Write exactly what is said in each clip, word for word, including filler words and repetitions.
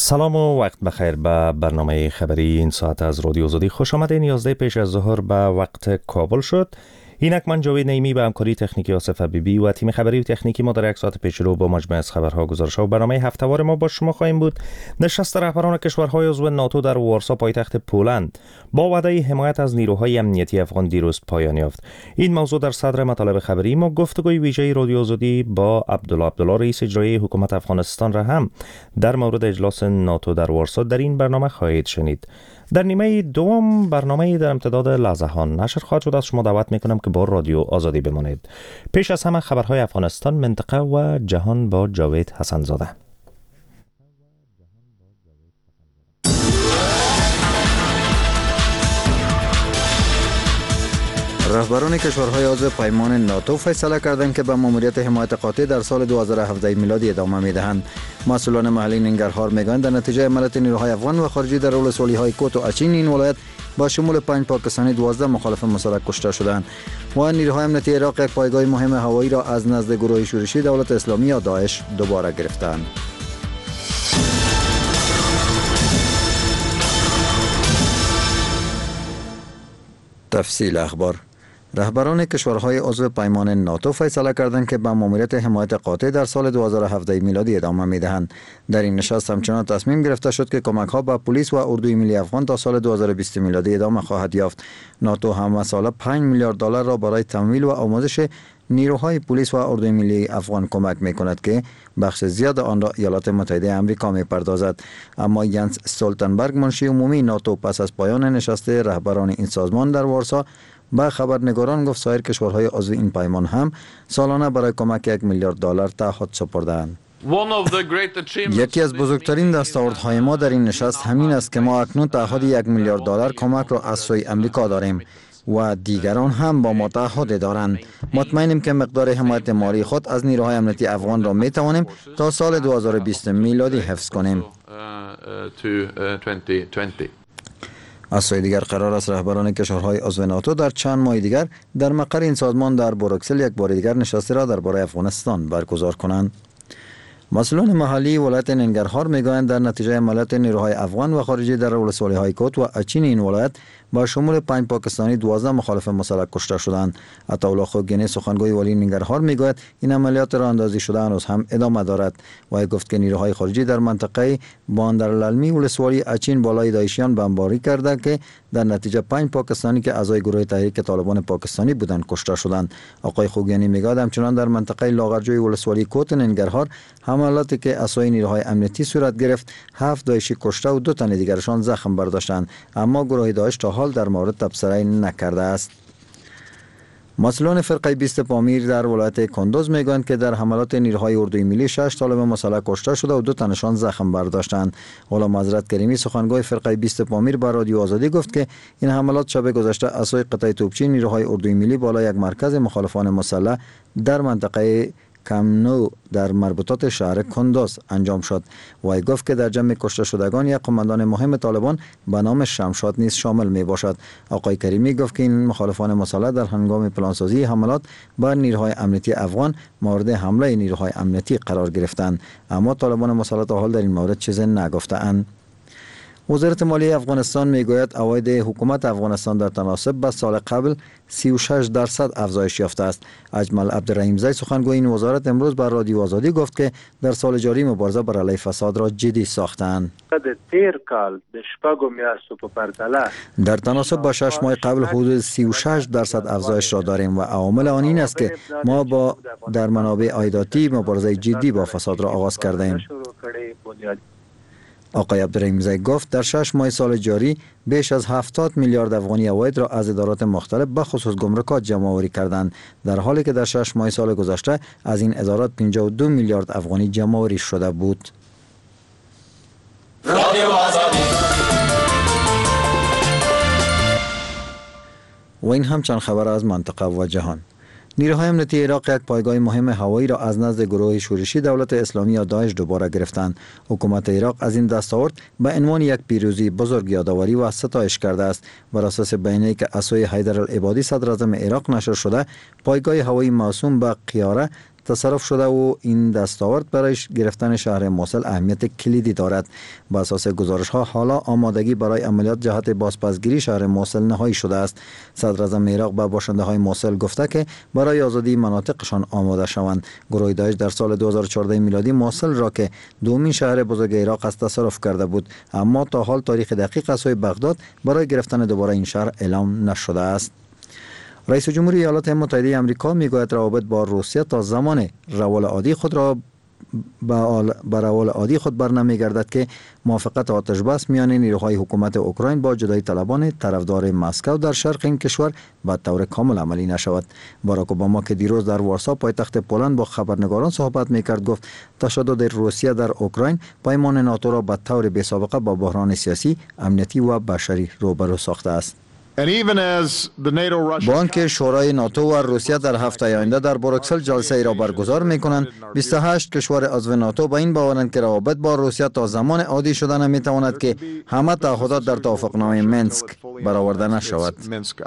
سلام و وقت بخیر به برنامه خبری این ساعت از رادیو آزادی. خوش آمدین. یازده پیش از ظهر به وقت کابل شد. اینک من جاوید نعیمی به همکاری تکنیکی آصف حبیبی و تیم خبری و تکنیکی ما در یک ساعت پیش رو با مجموعه از خبرها، گزارش‌ها و برنامه هفته‌وار ما با شما خواهیم بود. نشست رهبران کشورهای عضو ناتو در وارسا پایتخت پولند با وعده حمایت از نیروهای امنیتی افغان دیروز پایان یافت. این موضوع در صدر مطالب خبری ما. گفتگوی ویژه رادیو آزادی با عبدالله عبدالله رئیس اجرایی حکومت افغانستان را هم در مورد اجلاس ناتو در وارسا در این برنامه خواهید شنید. در نیمه دوم برنامه در امتداد لحظه ها نشر خواهد شد. از شما دعوت میکنم که با رادیو آزادی بمانید. پیش از همه خبرهای افغانستان، منطقه و جهان با جاوید حسن زاده. رهبران کشورهای عضو پیمان ناتو فیصله کردند که به ماموریت حمایت قاطع در سال دو هزار و هفده میلادی ادامه میدهند. مسئولان محلی ننگرهار میگویند در نتیجه عملیات نیروهای افغان و خارجی در ولسوالی‌های کوت و اچین این ولایت با شمول پنج پاکستانی دوازده مخالف مسلح کشته شدند و نیروهای امنیتی عراق یک پایگاه مهم هوایی را از نزد گروه شورشی دولت اسلامی یا داعش دوباره گرفتند. تفصیل اخبار. رهبران کشورهای عضو پیمان ناتو فیصله کردند که به ماموریت حمایت قاطع در سال دو هزار و هفده میلادی ادامه میدهند. در این نشست همچنان تصمیم گرفته شد که کمک‌ها به پلیس و اردوی ملی افغان تا سال دو هزار و بیست میلادی ادامه خواهد یافت. ناتو هم ساله پنج میلیارد دلار را برای تمویل و آموزش نیروهای پلیس و اردوی ملی افغان کمک می‌کند که بخش زیاد آن را ایالات متحده آمریکا می‌پردازد. اما ینس استولتنبرگ، منشی عمومی ناتو، پس از پایان نشست رهبران این سازمان در وارسا با خبرنگاران گفت سایر کشورهای عضو این پیمان هم سالانه برای کمک یک میلیارد دلار تعهد سپرده‌اند. یکی از بزرگترین دستاوردهای ما در این نشست همین است که ما اکنون تعهد یک میلیارد دلار کمک را از سوی امریکا داریم و دیگران هم با ما تعهد دارند. مطمئنیم که مقدار حمایت مالی خود از نیروهای امنیتی افغان را می توانیم تا سال دو هزار و بیست میلادی حفظ کنیم. از سوی دیگر قرار است رهبران کشورهای عضو ناتو در چند ماه دیگر در مقر این سازمان در بروکسل یک بار دیگر نشستی را درباره افغانستان برگزار کنند. مسئولان محلی ولایت ننگرهار میگویند در نتیجه عملیات نیروهای افغان و خارجی در ولسوالی‌های کوت و اچین این ولایت با شمول پنج پاکستانی دوازده مخالف مسلح کشته شدند. عطاالله خوگینی، سخنگوی والی ننگرهار، میگوید این عملیات را اندازی شده هنوز هم ادامه دارد و گفت که نیروهای خارجی در منطقه باندرلالمی ولسوالی اچین بالای داعشیان بمباری کرده که در نتیجه پنج پاکستانی که اعضای گروه تحریک طالبان پاکستانی بودند کشته شدند. آقای خوگینی میگوید همچنان در منطقه لاغرجوی ولسوالی کوت ننگرهار حملاتی که اسای نیروهای امنیتی صورت گرفت، هفت داعشی کشته و دو تن دیگرشان زخم برداشتند، اما گروه داعش تا حال در مورد تبصره نکرده است. مسئولان فرقه بیست پامیر در ولایت کندوز میگویند که در حملات نیروهای اردوی ملی شش طالب مسلح کشته شده و دو تنشان زخم برداشتند. غلام حضرت کریمی، سخنگوی فرقه بیست پامیر، با رادیو آزادی گفت که این حملات شب گذشته از سوی قطعه توپچی نیروهای اردوی ملی بالای یک مرکز مخالفان مسلح در منطقه کمنو در مربوطات شهر کندوز انجام شد و گفت که در جمع کشته شدگان یک قماندان مهم طالبان به نام شمشاد نیز شامل می باشد. آقای کریمی گفت که این مخالفان مسلح در هنگام پلانسازی حملات بر نیروهای امنیتی افغان مورد حمله نیروهای امنیتی قرار گرفتند، اما طالبان مسلح تا حال در این مورد چیزی نگفته‌اند. وزارت مالیه افغانستان میگوید عواید حکومت افغانستان در تناسب با سال قبل سی و شش درصد افزایش یافته است. اجمل عبدالرحیم زی، سخنگوی این وزارت، امروز بر رادیو آزادی گفت که در سال جاری مبارزه بر علیه فساد را جدی ساختند. در تناسب با شش ماه قبل حدود سی و شش درصد افزایش را داریم و عامل آن این است که ما با در منابع عایداتی مبارزه جدی با فساد را آغاز کردیم. آقای عبدالرحیم زی گفت در شش ماه سال جاری بیش از هفتاد میلیارد افغانی عواید را از ادارات مختلف به خصوص گمرکات جمع آوری کردند، در حالی که در شش ماه سال گذشته از این ادارات پنجاه و دو میلیارد افغانی جمع آوری شده بود. و این هم چند خبر از منطقه و جهان. نیروهای امنیتی عراق یک پایگاه مهم هوایی را از نزد گروه شورشی دولت اسلامی یا داعش دوباره گرفتند. حکومت عراق از این دستاورد به عنوان یک پیروزی بزرگ یادآوری و ستایش کرده است. بر اساس بیانیه‌ای که از سوی حیدر العبادی صدر اعظم عراق نشر شده، پایگاه هوایی موسوم به قیاره تصرف شده و این دستاورد برای گرفتن شهر موصل اهمیت کلیدی دارد. بر اساس گزارش ها حالا آمادگی برای عملیات جهت بازپسگیری شهر موصل نهایی شده است. صدر اعظم عراق به باشنده های موصل گفته که برای آزادی مناطقشان آماده شوند. گروه داعش در سال دو هزار و چهارده میلادی موصل را که دومین شهر بزرگ عراق است تصرف کرده بود، اما تا حال تاریخ دقیق از سوی بغداد برای گرفتن دوباره این شهر اعلام نشده است. رئیس جمهوری ایالات متحده آمریکا میگوید روابط با روسیه تا زمان روال عادی خود را به روال عادی خود بر نمیگردد که موافقت آتش بس میان نیروهای حکومت اوکراین با جدایی طلبان طرفدار مسکو در شرق این کشور به طور کامل عملی نشود. باراک اوباما که دیروز در وارسا پایتخت پولند با خبرنگاران صحبت میکرد گفت تشدد روسیه در اوکراین پیمان ناتو را به طور بی‌سابقه با بحران سیاسی، امنیتی و بشری روبرو ساخته است. با آنکه شورای ناتو و روسیه در هفته آینده در بروکسل جلسه ای را برگزار میکنند، بیست و هشت کشور عضو ناتو با این باورند که روابط با روسیه تا زمان عادی شده نمیتواند که همه تعهدات در توافقنامه منسک برآورده نشود.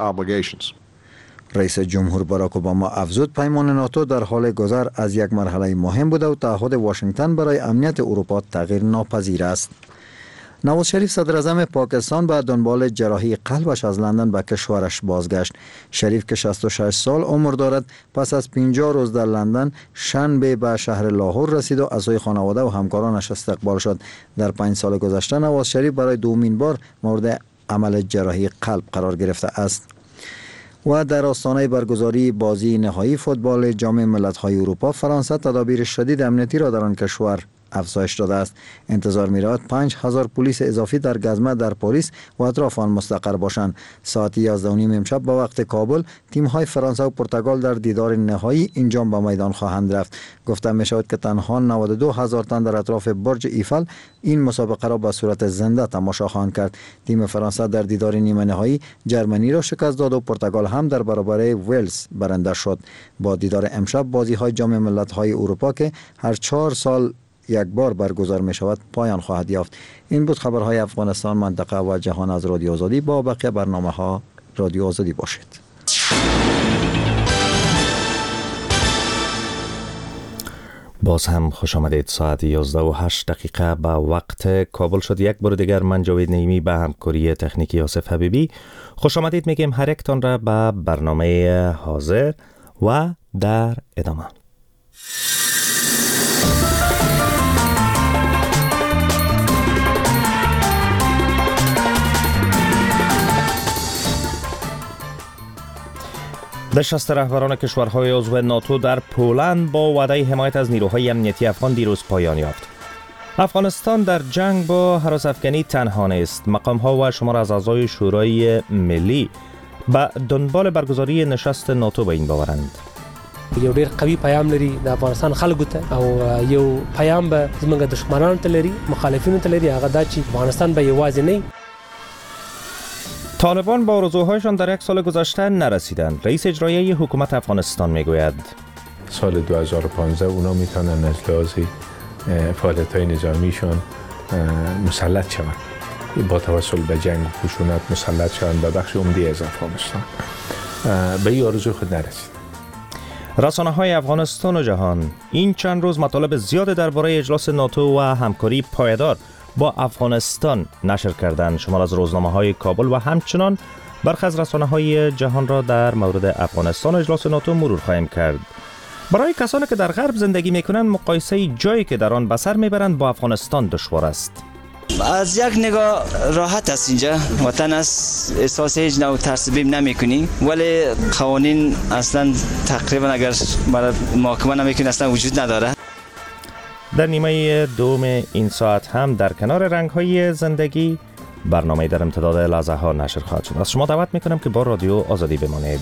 رئیس جمهور باراک اوباما افزود پیمان ناتو در حال گذر از یک مرحله مهم بوده و تعهد واشنگتن برای امنیت اروپا تغییر ناپذیر است. نواز شریف صدر اعظم پاکستان به دنبال جراحی قلبش از لندن به کشورش بازگشت. شریف که شصت و شش سال عمر دارد پس از پنجاه روز در لندن شنبه به شهر لاهور رسید و از سوی خانواده و همکارانش استقبال شد. در پنج سال گذشته نواز شریف برای دومین بار مورد عمل جراحی قلب قرار گرفته است. و در آستانه برگزاری بازی نهایی فوتبال جام ملت‌های اروپا، فرانسه تدابیر شدید امنیتی را در آن کشور افزایش داده است. انتظار می رود پنج هزار پلیس اضافی در گزمه در پاریس و اطراف آن مستقر باشند. ساعت یازده و نیم امشب به وقت کابل تیم های فرانسه و پرتغال در دیدار نهایی اینجا به میدان خواهند رفت. گفته می شود که تنها نود و دو هزار تن در اطراف برج ایفل این مسابقه را به صورت زنده تماشا خواهند کرد. تیم فرانسه در دیدار نیمه نهایی جرمنی را شکست داد و پرتغال هم در برابر ویلز برنده شد. با دیدار امشب بازی های جام ملت‌های اروپا که هر چهار سال یک بار برگزار می شود پایان خواهد یافت. این بود خبرهای افغانستان، منطقه و جهان از رادیو آزادی. با بقیه برنامه ها رادیو آزادی باشید. باز هم خوش آمدید. ساعت یازده و هشت دقیقه به وقت کابل شد. یک بار دیگر من جاوید نعیمی به همکاری تکنیکی آصف حبیبی خوش آمدید میگیم هر یکتان را به برنامه حاضر و در ادامه. نشست رهبران کشورهای عضو ناتو در پولند با وعده حمایت از نیروهای امنیتی افغان دیروز پایان یافت. افغانستان در جنگ با هراس افغانی تنها نیست. مقام‌ها و شمار از اعضای شورای ملی به دنبال برگزاری نشست ناتو به این باورند. یو ډیر قوي پیام لري د افغانستان خلکو ته او یو پیام به زموږ دښمنانو ته لري، مخالفینو ته لري، هغه دا چې افغانستان به یوازې نه. طالبان با آرزوهایشان در یک سال گذشته نرسیدند. رئیس اجرایی حکومت افغانستان میگوید سال دو هزار و پانزده اونا میتونن از لحاظ فعالیت‌های نظامیشان مسلط شوند، با توسل به جنگ و خشونت مسلط شوند به بخش عمده از افغانستان. به این آرزوی خود نرسید. رسانه‌های افغانستان و جهان این چند روز مطالب زیاد درباره اجلاس ناتو و همکاری پایدار با افغانستان نشر کردند. شمار از روزنامه‌های کابل و همچنان برخی از رسانه‌های جهان را در مورد افغانستان و اجلاس ناتو مرور خواهیم کرد. برای کسانی که در غرب زندگی می‌کنند مقایسه جایی که در آن به سر می‌برند با افغانستان دشوار است. از یک نگاه راحت است اینجا، وطن است، احساس هیچ نوع ترسبیم نمی کنی، ولی قوانین اصلا تقریبا اگر برای محاکمه نمی کنی اصلا وجود نداره. در نیمه دوم این ساعت هم در کنار رنگ‌های زندگی برنامه در امتداد لحظه ها نشر خواهد شد. از شما دعوت میکنم که با رادیو آزادی بمانید.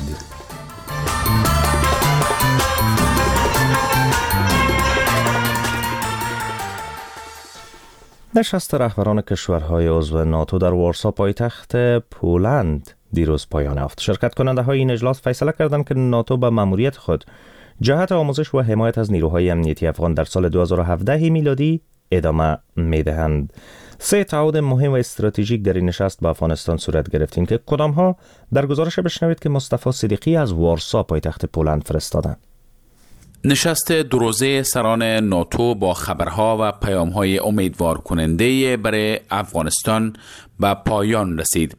نشست رهبران کشورهای عضو ناتو در وارسا پایتخت پولند دیروز پایان یافت. شرکت کننده های این اجلاس فیصله کردند که ناتو به مأموریت خود جهت آموزش و حمایت از نیروهای امنیتی افغان در سال دو هزار و هفده میلادی ادامه میدهند. سه تعهد مهم و استراتژیک در این نشست با افغانستان صورت گرفتیم که کدام ها در گزارش بشنوید که مصطفی صدیقی از وارسا پایتخت پولند فرستادند. نشست دو روزه سران ناتو با خبرها و پیام‌های امیدوار کننده برای افغانستان به پایان رسید.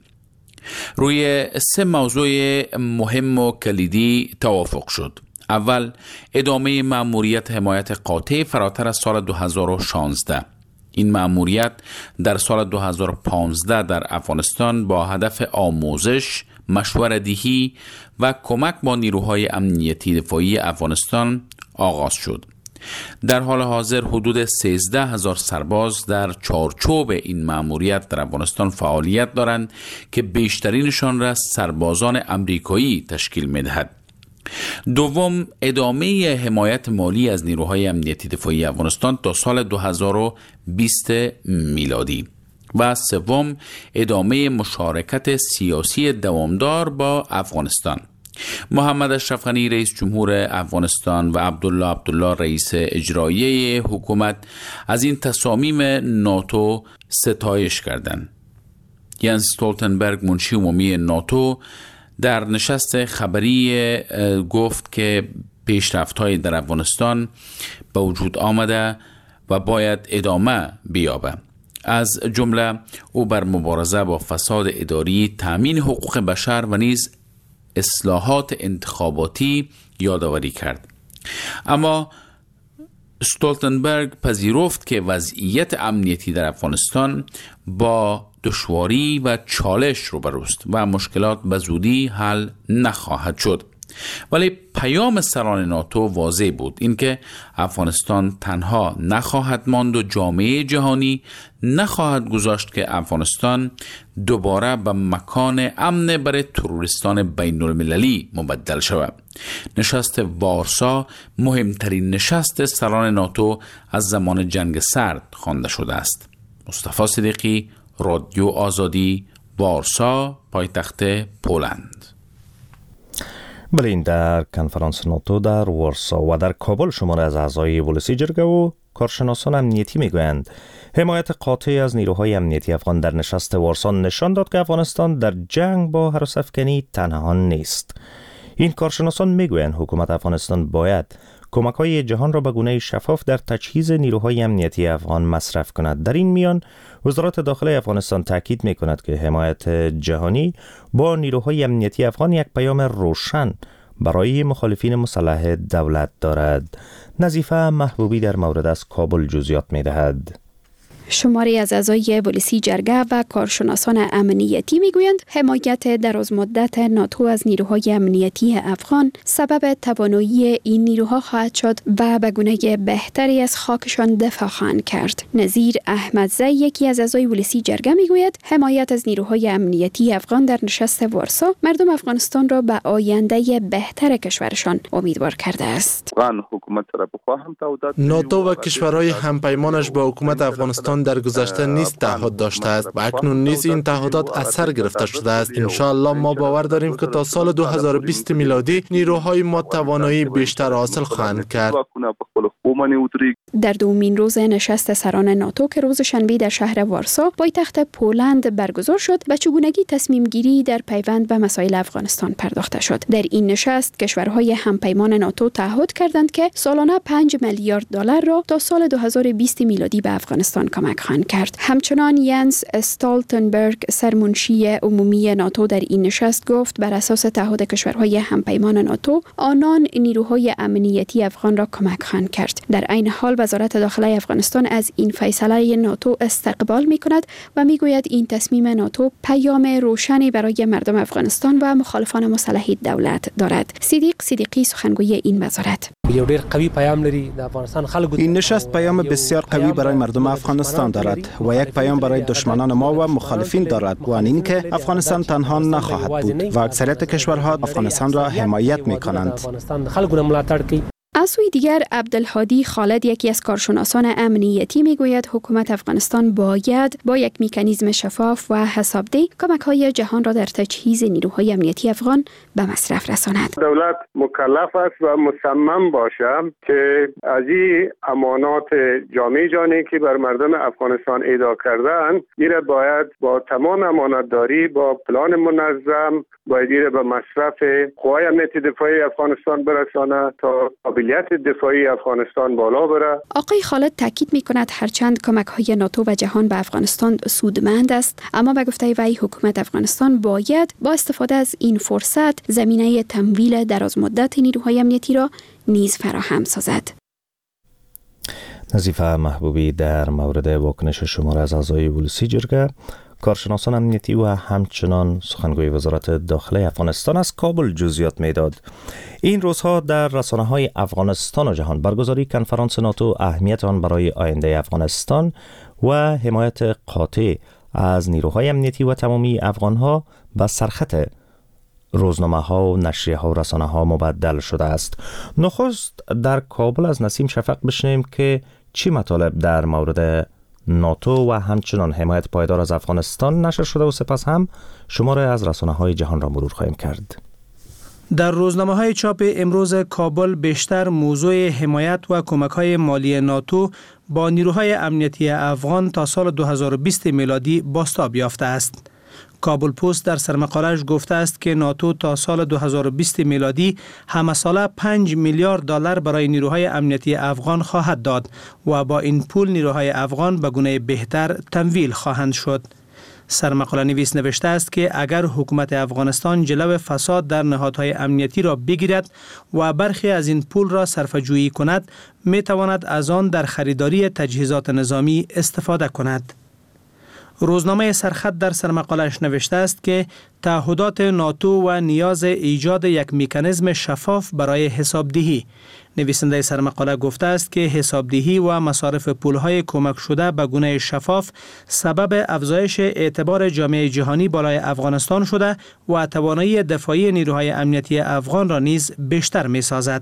روی سه موضوع مهم و کلیدی توافق شد. اول، ادامه مأموریت حمایت قاطع فراتر از سال دو هزار و شانزده. این مأموریت در سال دو هزار و پانزده در افغانستان با هدف آموزش، مشوره‌دهی و کمک با نیروهای امنیتی دفاعی افغانستان آغاز شد. در حال حاضر حدود سیزده هزار سرباز در چارچوب این مأموریت در افغانستان فعالیت دارند که بیشترینشان را سربازان امریکایی تشکیل می‌دهد. دوم، ادامه حمایت مالی از نیروهای امنیتی دفاعی افغانستان تا سال دو هزار و بیست میلادی. و سوم، ادامه مشارکت سیاسی دوامدار با افغانستان. محمد اشرف غنی رئیس جمهور افغانستان و عبدالله عبدالله رئیس اجرایی حکومت از این تصامیم ناتو ستایش کردند. ینس استولتنبرگ منشی عمومی ناتو در نشست خبری گفت که پیشرفت‌های در افغانستان به وجود آمده و باید ادامه بیابه. از جمله او بر مبارزه با فساد اداری، تامین حقوق بشر و نیز اصلاحات انتخاباتی یادآوری کرد. اما استولتنبرگ پذیرفت که وضعیت امنیتی در افغانستان با دشواری و چالش روبروست و مشکلات به زودی حل نخواهد شد. ولی پیام سران ناتو واضح بود، اینکه افغانستان تنها نخواهد ماند و جامعه جهانی نخواهد گذاشت که افغانستان دوباره به مکان امن برای تروریستان بین المللی مبدل شود. نشست وارسا مهمترین نشست سران ناتو از زمان جنگ سرد خوانده شده است. مصطفی صدیقی، رادیو آزادی، وارسا، پایتخت پولند. بلین در کنفرانس ناتو در وارسا و در کابل شماره از اعضای ولسی جرگه و کارشناسان امنیتی میگویند حمایت قاطع از نیروهای امنیتی افغان در نشست وارسا نشان داد که افغانستان در جنگ با هراس‌افکنی تنها نیست. این کارشناسان میگویند حکومت افغانستان باید کمک‌های جهان را به گونه شفاف در تجهیز نیروهای امنیتی افغان مصرف کند. در این میان وزارت داخله افغانستان تاکید می‌کند که حمایت جهانی با نیروهای امنیتی افغان یک پیام روشن برای مخالفین مسلح دولت دارد. نظیفه محبوبی در مورد از کابل جزئیات می‌دهد. شماری از اعضای ولسی جرگه و کارشناسان امنیتی میگویند حمایت درازمدت ناتو از نیروهای امنیتی افغان سبب توانایی این نیروها خواهد شد و به گونه بهتری از خاکشان دفاع خواهند کرد. نظیر احمدزی، یکی از اعضای ولسی جرگه، میگوید حمایت از نیروهای امنیتی افغان در نشست وارسا مردم افغانستان را به آینده بهتر کشورشان امیدوار کرده است. ناتو و کشورهای همپیمانش با حکومت افغانستان در گذشته نیست تعهد داشته است و اکنون نیز این تعهدات اثر گرفته شده است. انشاءالله ما باور داریم که تا سال دو هزار و بیست میلادی نیروهای ما توانایی بیشتر حاصل خواهند کرد. در دومین روز نشست سران ناتو که روز شنبه در شهر وارسا پایتخت پولند برگزار شد، به چگونگی تصمیم گیری در پیوند به مسائل افغانستان پرداخته شد. در این نشست کشورهای همپیمان ناتو تعهد کردند که سالانه پنج میلیارد دلار را تا سال دو هزار و بیست میلادی به افغانستان کمک خواهند کرد. همچنان ینس استولتنبرگ، سرمنشی عمومی ناتو، در این نشست گفت بر اساس تعهد کشورهای همپیمان ناتو آنان نیروهای امنیتی افغان را کمک خواهند کرد. در عین حال وزارت داخله افغانستان از این فیصله ناتو استقبال می کند و می گوید این تصمیم ناتو پیام روشنی برای مردم افغانستان و مخالفان مسلح دولت دارد. صدیق صدیقی، سخنگوی این وزارت: یو ډیر قوي پیام لري د افغانستان خلکو. این نشست پیام بسیار قوی برای مردم افغانستان دارد و یک پیام برای دشمنان ما و مخالفین دارد و آن این که افغانستان تنها نخواهد بود و اکثریت کشورها افغانستان را حمایت می کنند. از سوی دیگر عبدالهادی خالد، یکی از کارشناسان امنیتی، میگوید حکومت افغانستان باید با یک مکانیزم شفاف و حسابدهی کمک‌های جهان را در تجهیز نیروهای امنیتی افغان به مصرف رساند. دولت مکلف است و مصمم باشد که از این امانات جامعه جهانی که بر مردم افغانستان اهدا کردند، این باید با تمام امانتداری، با پلان منظم باید به مصرف قوای امنیتی دفاعی افغانستان برساند تا قابل قابلیت دفاعی افغانستان بالا بره. آقای خالد تاکید می‌کند هرچند کمک‌های ناتو و جهان به افغانستان سودمند است، اما به گفته وی حکومت افغانستان باید با استفاده از این فرصت زمینه تمویل درازمدت نیروهای امنیتی را نیز فراهم سازد. نظیفه محبوبی در مورد واکنش شمار از اعضای ولسی جرگه، کارشناسان امنیتی و همچنان سخنگوی وزارت داخله افغانستان از کابل جزئیات میداد. این روزها در رسانه‌های افغانستان و جهان برگزاری کنفرانس ناتو، اهمیت آن برای آینده افغانستان و حمایت قاطع از نیروهای امنیتی و تمامی افغانها به سرخط روزنامه ها و نشریه ها و رسانه ها مبدل شده است. نخست در کابل از نسیم شفق بشنیم که چی مطالب در مورد ناتو و همچنان حمایت پایدار از افغانستان نشر شده و سپس هم شماره از رسانه های جهان را مرور خواهیم کرد. در روزنامه های چاپ امروز کابل بیشتر موضوع حمایت و کمک های مالی ناتو با نیروهای امنیتی افغان تا سال دو هزار و بیست میلادی بازتاب یافته است. کابل پست در سرمقاله‌اش گفته است که ناتو تا سال دو هزار و بیست میلادی همه ساله پنج میلیارد دلار برای نیروهای امنیتی افغان خواهد داد و با این پول نیروهای افغان به گونه بهتر تمویل خواهند شد. سرمقاله نویس نوشته است که اگر حکومت افغانستان جلو فساد در نهادهای امنیتی را بگیرد و برخی از این پول را صرفه‌جویی کند، می تواند از آن در خریداری تجهیزات نظامی استفاده کند. روزنامه سرخط در سرمقاله‌اش نوشته است که تعهدات ناتو و نیاز ایجاد یک مکانیزم شفاف برای حسابدهی. نویسنده سرمقاله گفته است که حسابدهی و مصارف پولهای کمک شده به گونه شفاف سبب افزایش اعتبار جامعه جهانی بالای افغانستان شده و توانایی دفاعی نیروهای امنیتی افغان را نیز بیشتر می سازد.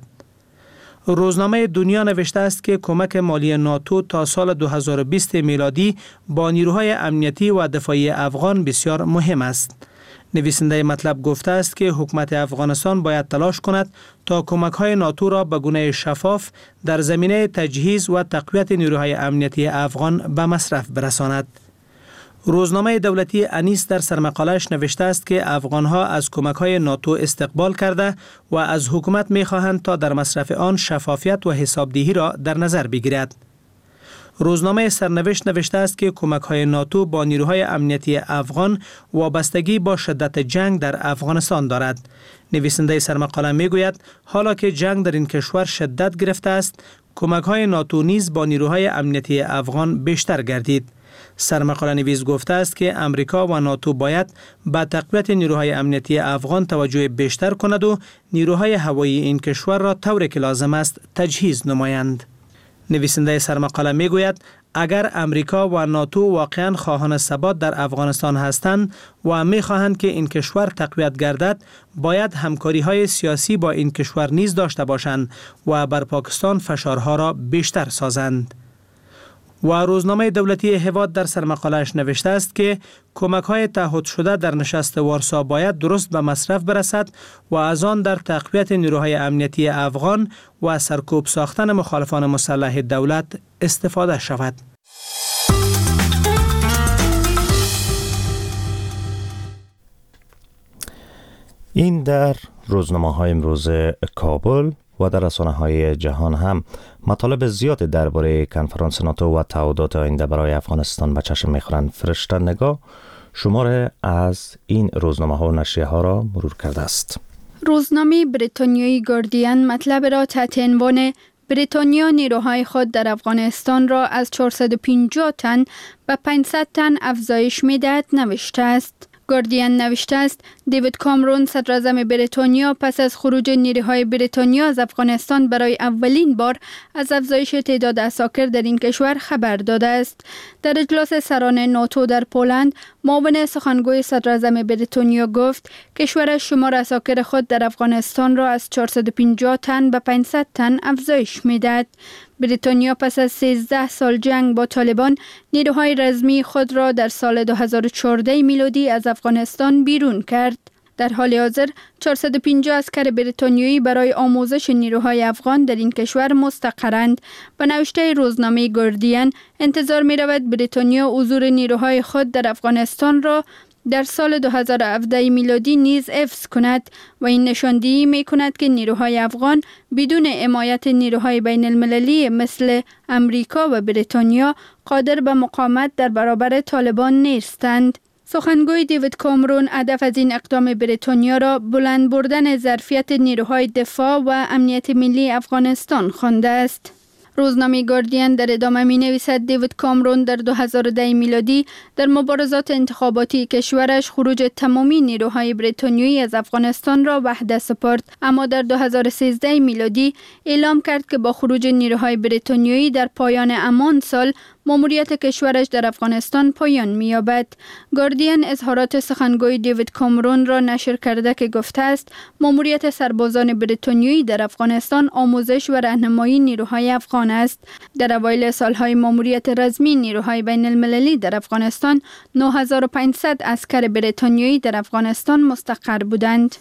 روزنامه دنیا نوشته است که کمک مالی ناتو تا سال دو هزار و بیست میلادی با نیروهای امنیتی و دفاعی افغان بسیار مهم است. نویسنده مطلب گفته است که حکومت افغانستان باید تلاش کند تا کمک‌های ناتو را به گونه شفاف در زمینه تجهیز و تقویت نیروهای امنیتی افغان به مصرف برساند. روزنامه دولتی انیس در سرمقاله‌اش نوشته است که افغان‌ها از کمک‌های ناتو استقبال کرده و از حکومت می‌خواهند تا در مصرف آن شفافیت و حسابدهی را در نظر بگیرد. روزنامه سرنوشت نوشته است که کمک‌های ناتو با نیروهای امنیتی افغان وابستگی با شدت جنگ در افغانستان دارد. نویسنده سرمقاله می‌گوید حالا که جنگ در این کشور شدت گرفته است، کمک‌های ناتو نیز با نیروهای امنیتی افغان بیشتر گردید. سرمقاله نویس گفته است که امریکا و ناتو باید به تقویت نیروهای امنیتی افغان توجه بیشتر کند و نیروهای هوایی این کشور را طوری که لازم است تجهیز نمایند. نویسنده سرمقاله میگوید اگر امریکا و ناتو واقعاً خواهان ثبات در افغانستان هستند و میخواهند که این کشور تقویت گردد، باید همکاری‌های سیاسی با این کشور نیز داشته باشند و بر پاکستان فشارها را بیشتر سازند. و روزنامه دولتی هواد در سرمقاله‌اش نوشته است که کمک‌های تعهد شده در نشست وارسا باید درست به مصرف برسد و از آن در تقویت نیروهای امنیتی افغان و سرکوب ساختن مخالفان مسلح دولت استفاده شود. این در روزنامه‌های امروز کابل و در رسانه‌های جهان هم مطالب زیاد درباره کنفرانس ناتو و تعهدات آینده برای افغانستان به چشم می‌خورند. فرشته نگاه شماره از این روزنامه‌ها و نشریه‌ها را مرور کرده است. روزنامه بریتانیایی گاردین مطلب را تحت عنوان بریتانیا نیروهای خود در افغانستان را از چهارصد و پنجاه تن به پانصد تن افزایش می‌دهد نوشته است. گاردین نوشته است دیوید کامرون صدر اعظم بریتانیا پس از خروج نیروهای بریتانیا از افغانستان برای اولین بار از افزایش تعداد عساکر در این کشور خبر داده است. در اجلاس سران ناتو در پولند، معاون سخنگوی صدر اعظم بریتانیا گفت کشورش شمار عساکر خود در افغانستان را از چهارصد و پنجاه تن به پانصد تن افزایش می‌دهد. بریتانیا پس از سیزده سال جنگ با طالبان نیروهای رزمی خود را در سال دو هزار و چهارده میلادی از افغانستان بیرون کرد. در حال حاضر چهارصد و پنجاه عسکر بریتانیایی برای آموزش نیروهای افغان در این کشور مستقرند. به نوشته روزنامه گاردین انتظار می رود بریتانیا حضور نیروهای خود در افغانستان را در سال دو هزار و هفده میلادی نیز حفظ کند و این نشاندهی می کند که نیروهای افغان بدون حمایت نیروهای بین المللی مثل امریکا و بریتانیا قادر به مقاومت در برابر طالبان نیستند. سخنگوی دیوید کامرون هدف از این اقدام بریتانیا را بلند بردن ظرفیت نیروهای دفاع و امنیت ملی افغانستان خوانده است. روزنامه گاردین در ادامه می نویسد دیوید کامرون در دو هزار و ده میلادی در مبارزات انتخاباتی کشورش خروج تمامی نیروهای بریتانیایی از افغانستان را وحده سپرد، اما در دو هزار و سیزده میلادی اعلام کرد که با خروج نیروهای بریتانیایی در پایان همان سال ماموریت کشورش در افغانستان پایان می‌یابد. گاردین اظهارات سخنگوی دیوید کامرون را نشر کرده که گفته است ماموریت سربازان بریتانیایی در افغانستان آموزش و راهنمایی نیروهای افغان است. در اوایل سالهای ماموریت رسمی نیروهای بین المللی در افغانستان نه هزار و پانصد عسکر بریتانیایی در افغانستان مستقر بودند.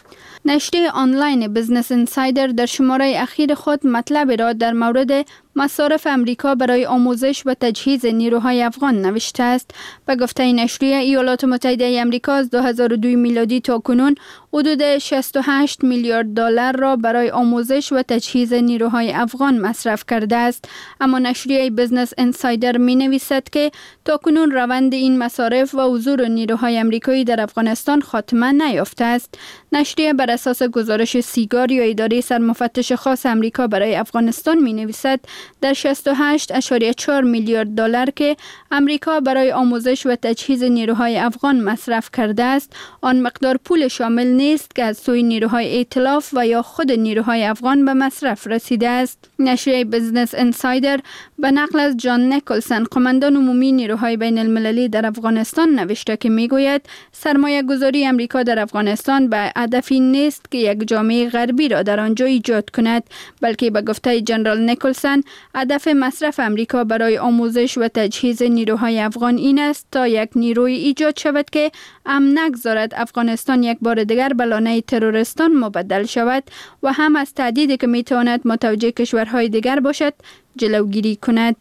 نشریه آنلاین بیزنس اینسایدر در شماره اخیر خود مطلب را در مورد مصارف امریکا برای آموزش و تجهیز نیروهای افغان نوشته است. به گفته نشریه، ایالات متحده آمریکا از دو هزار و دو میلادی تا کنون حدود شصت و هشت میلیارد دلار را برای آموزش و تجهیز نیروهای افغان مصرف کرده است. اما نشریه بیزنس اینسایدر می نویسد که تا کنون روند این مصارف و حضور نیروهای آمریکایی در افغانستان خاتمه نیافته است. نشریه بر اساس گزارش سیگار یا اداره سرمفتش خاص آمریکا برای افغانستان می نویسد در شصت و هشت ممیز چهار میلیارد دلار که امریکا برای آموزش و تجهیز نیروهای افغان مصرف کرده است، آن مقدار پول شامل نیست که از سوی نیروهای ائتلاف و یا خود نیروهای افغان به مصرف رسیده است. نشریه بیزنس اینسایدر به نقل از جان نیکلسن، قماندان عمومی نیروهای بین المللی در افغانستان نوشته که میگوید سرمایه گذاری امریکا در افغانستان به هدفی نیست که یک جامعه غربی را در آنجا ایجاد کند، بلکه به گفته جنرال نیکلسن هدف مصرف امریکا برای آموزش و تجهیز نیروهای افغان این است تا یک نیروی ایجاد شود که امن نگذارد افغانستان یک بار دیگر به لانه تروریستان مبدل شود و هم از تهدیدی که میتواند متوجه کشورهای دیگر باشد جلوگیری کند.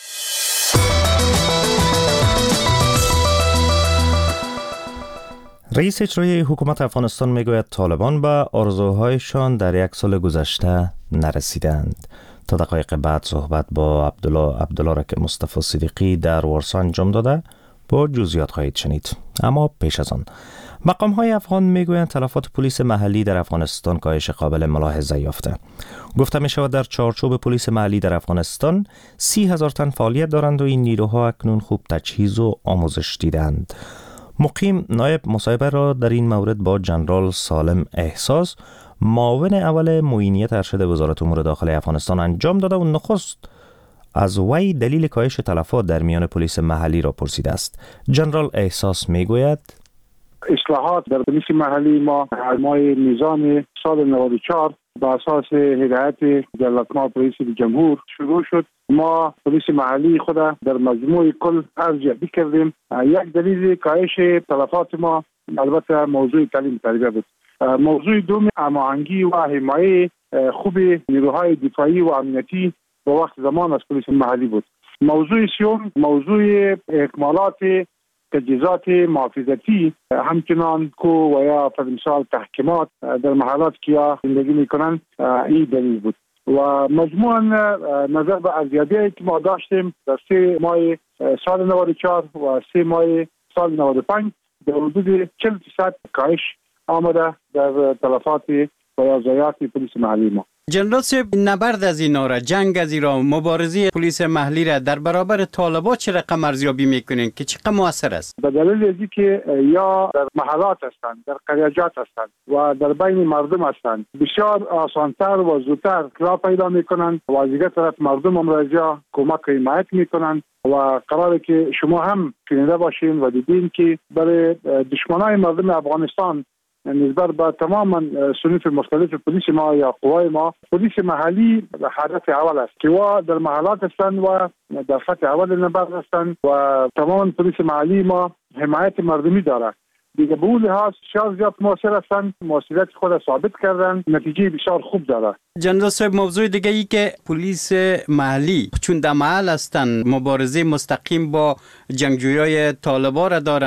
رئیس اجرایی حکومت افغانستان میگوید طالبان به آرزوهایشان در یک سال گذشته نرسیدند. تا دقایق بعد صحبت با عبدالله عبدالله را که مصطفی صدیقی در وارسا انجام داده با جزئیات خواهید شنید. اما پیش از آن مقام های افغان میگویند تلفات پلیس محلی در افغانستان کاهش قابل ملاحظه یافته. گفته می شود در چارچوب پلیس محلی در افغانستان سی هزار تن فعالیت دارند و این نیروها اکنون خوب تجهیز و آموزش دیدند. مقیم نایب مصاحبه را در این مورد با جنرال سالم احساس، معاون اول معینیت ارشد وزارت امور داخلی افغانستان انجام داده و نخست از وی دلیل کاهش تلفات در میان پلیس محلی را پرسیده است. جنرال احساس میگوید اصلاحات در پلیس محلی ما مای نظام سال نود و چهار با اساس هدایت جلالتمآب رئیس جمهور شروع شد. ما پلیس محلی خود در مجموع کل ارزیابی کردیم. یک دلیل کاهش تلفات ما البته موضوع تعلیم تربیه بود. موضوع دوم هماهنگی و حمایت خوب نیروهای دفاعی و امنیتی با وقت زمان از پلیس محلی بود. موضوع سوم موضوع اکمالات تجهیزات محافظتی همچنان کو و یا پر مثال تحکیمات در محلات که زندگی میکنن این دلیل بود و مجموعاً نظر به ارزیابی که ما داشتیم در سه ماه سال نود و چهار و سه ماه سال نود و پنج در حدود چهل درصد کاهش آمده در تلفات و یا ضایعات پلیس محلی ما. جنرال صاحب، نبرد از اینا را، جنگ از اینا، مبارزه پلیس محلی را در برابر طالبان چه رقم ارزیابی میکنین که چقدر موثر است؟ به دلیل از اینکه یا در محلات هستند، در قریجات هستند و در بین مردم هستند، بسیار آسانتر و زودتر راه پیدا میکنند و از دیگر طرف مردم هم را کمک و حمایت میکنند و قراره که شما هم شنیده باشین و دیدین که برای دشمنان مردم افغانستان نسبت به تمام صنوف مختلف پلیس ما یا قوای ما، پلیس محلی هدف اول است که و در محلات هستند و در خط اول نبرد هستند و تمام پلیس محلی ما حمایت مردمی داره. دیگه به اون لحاظ بسیار زیاد موثر هستند، موثریت خود ثابت کردن، نتیجه بسیار خوب داره. جنرال صاحب، موضوع دیگه ای که پلیس محلی چون در محل هستند، مبارزه مستقیم با جنگجویای طالبان را دارن،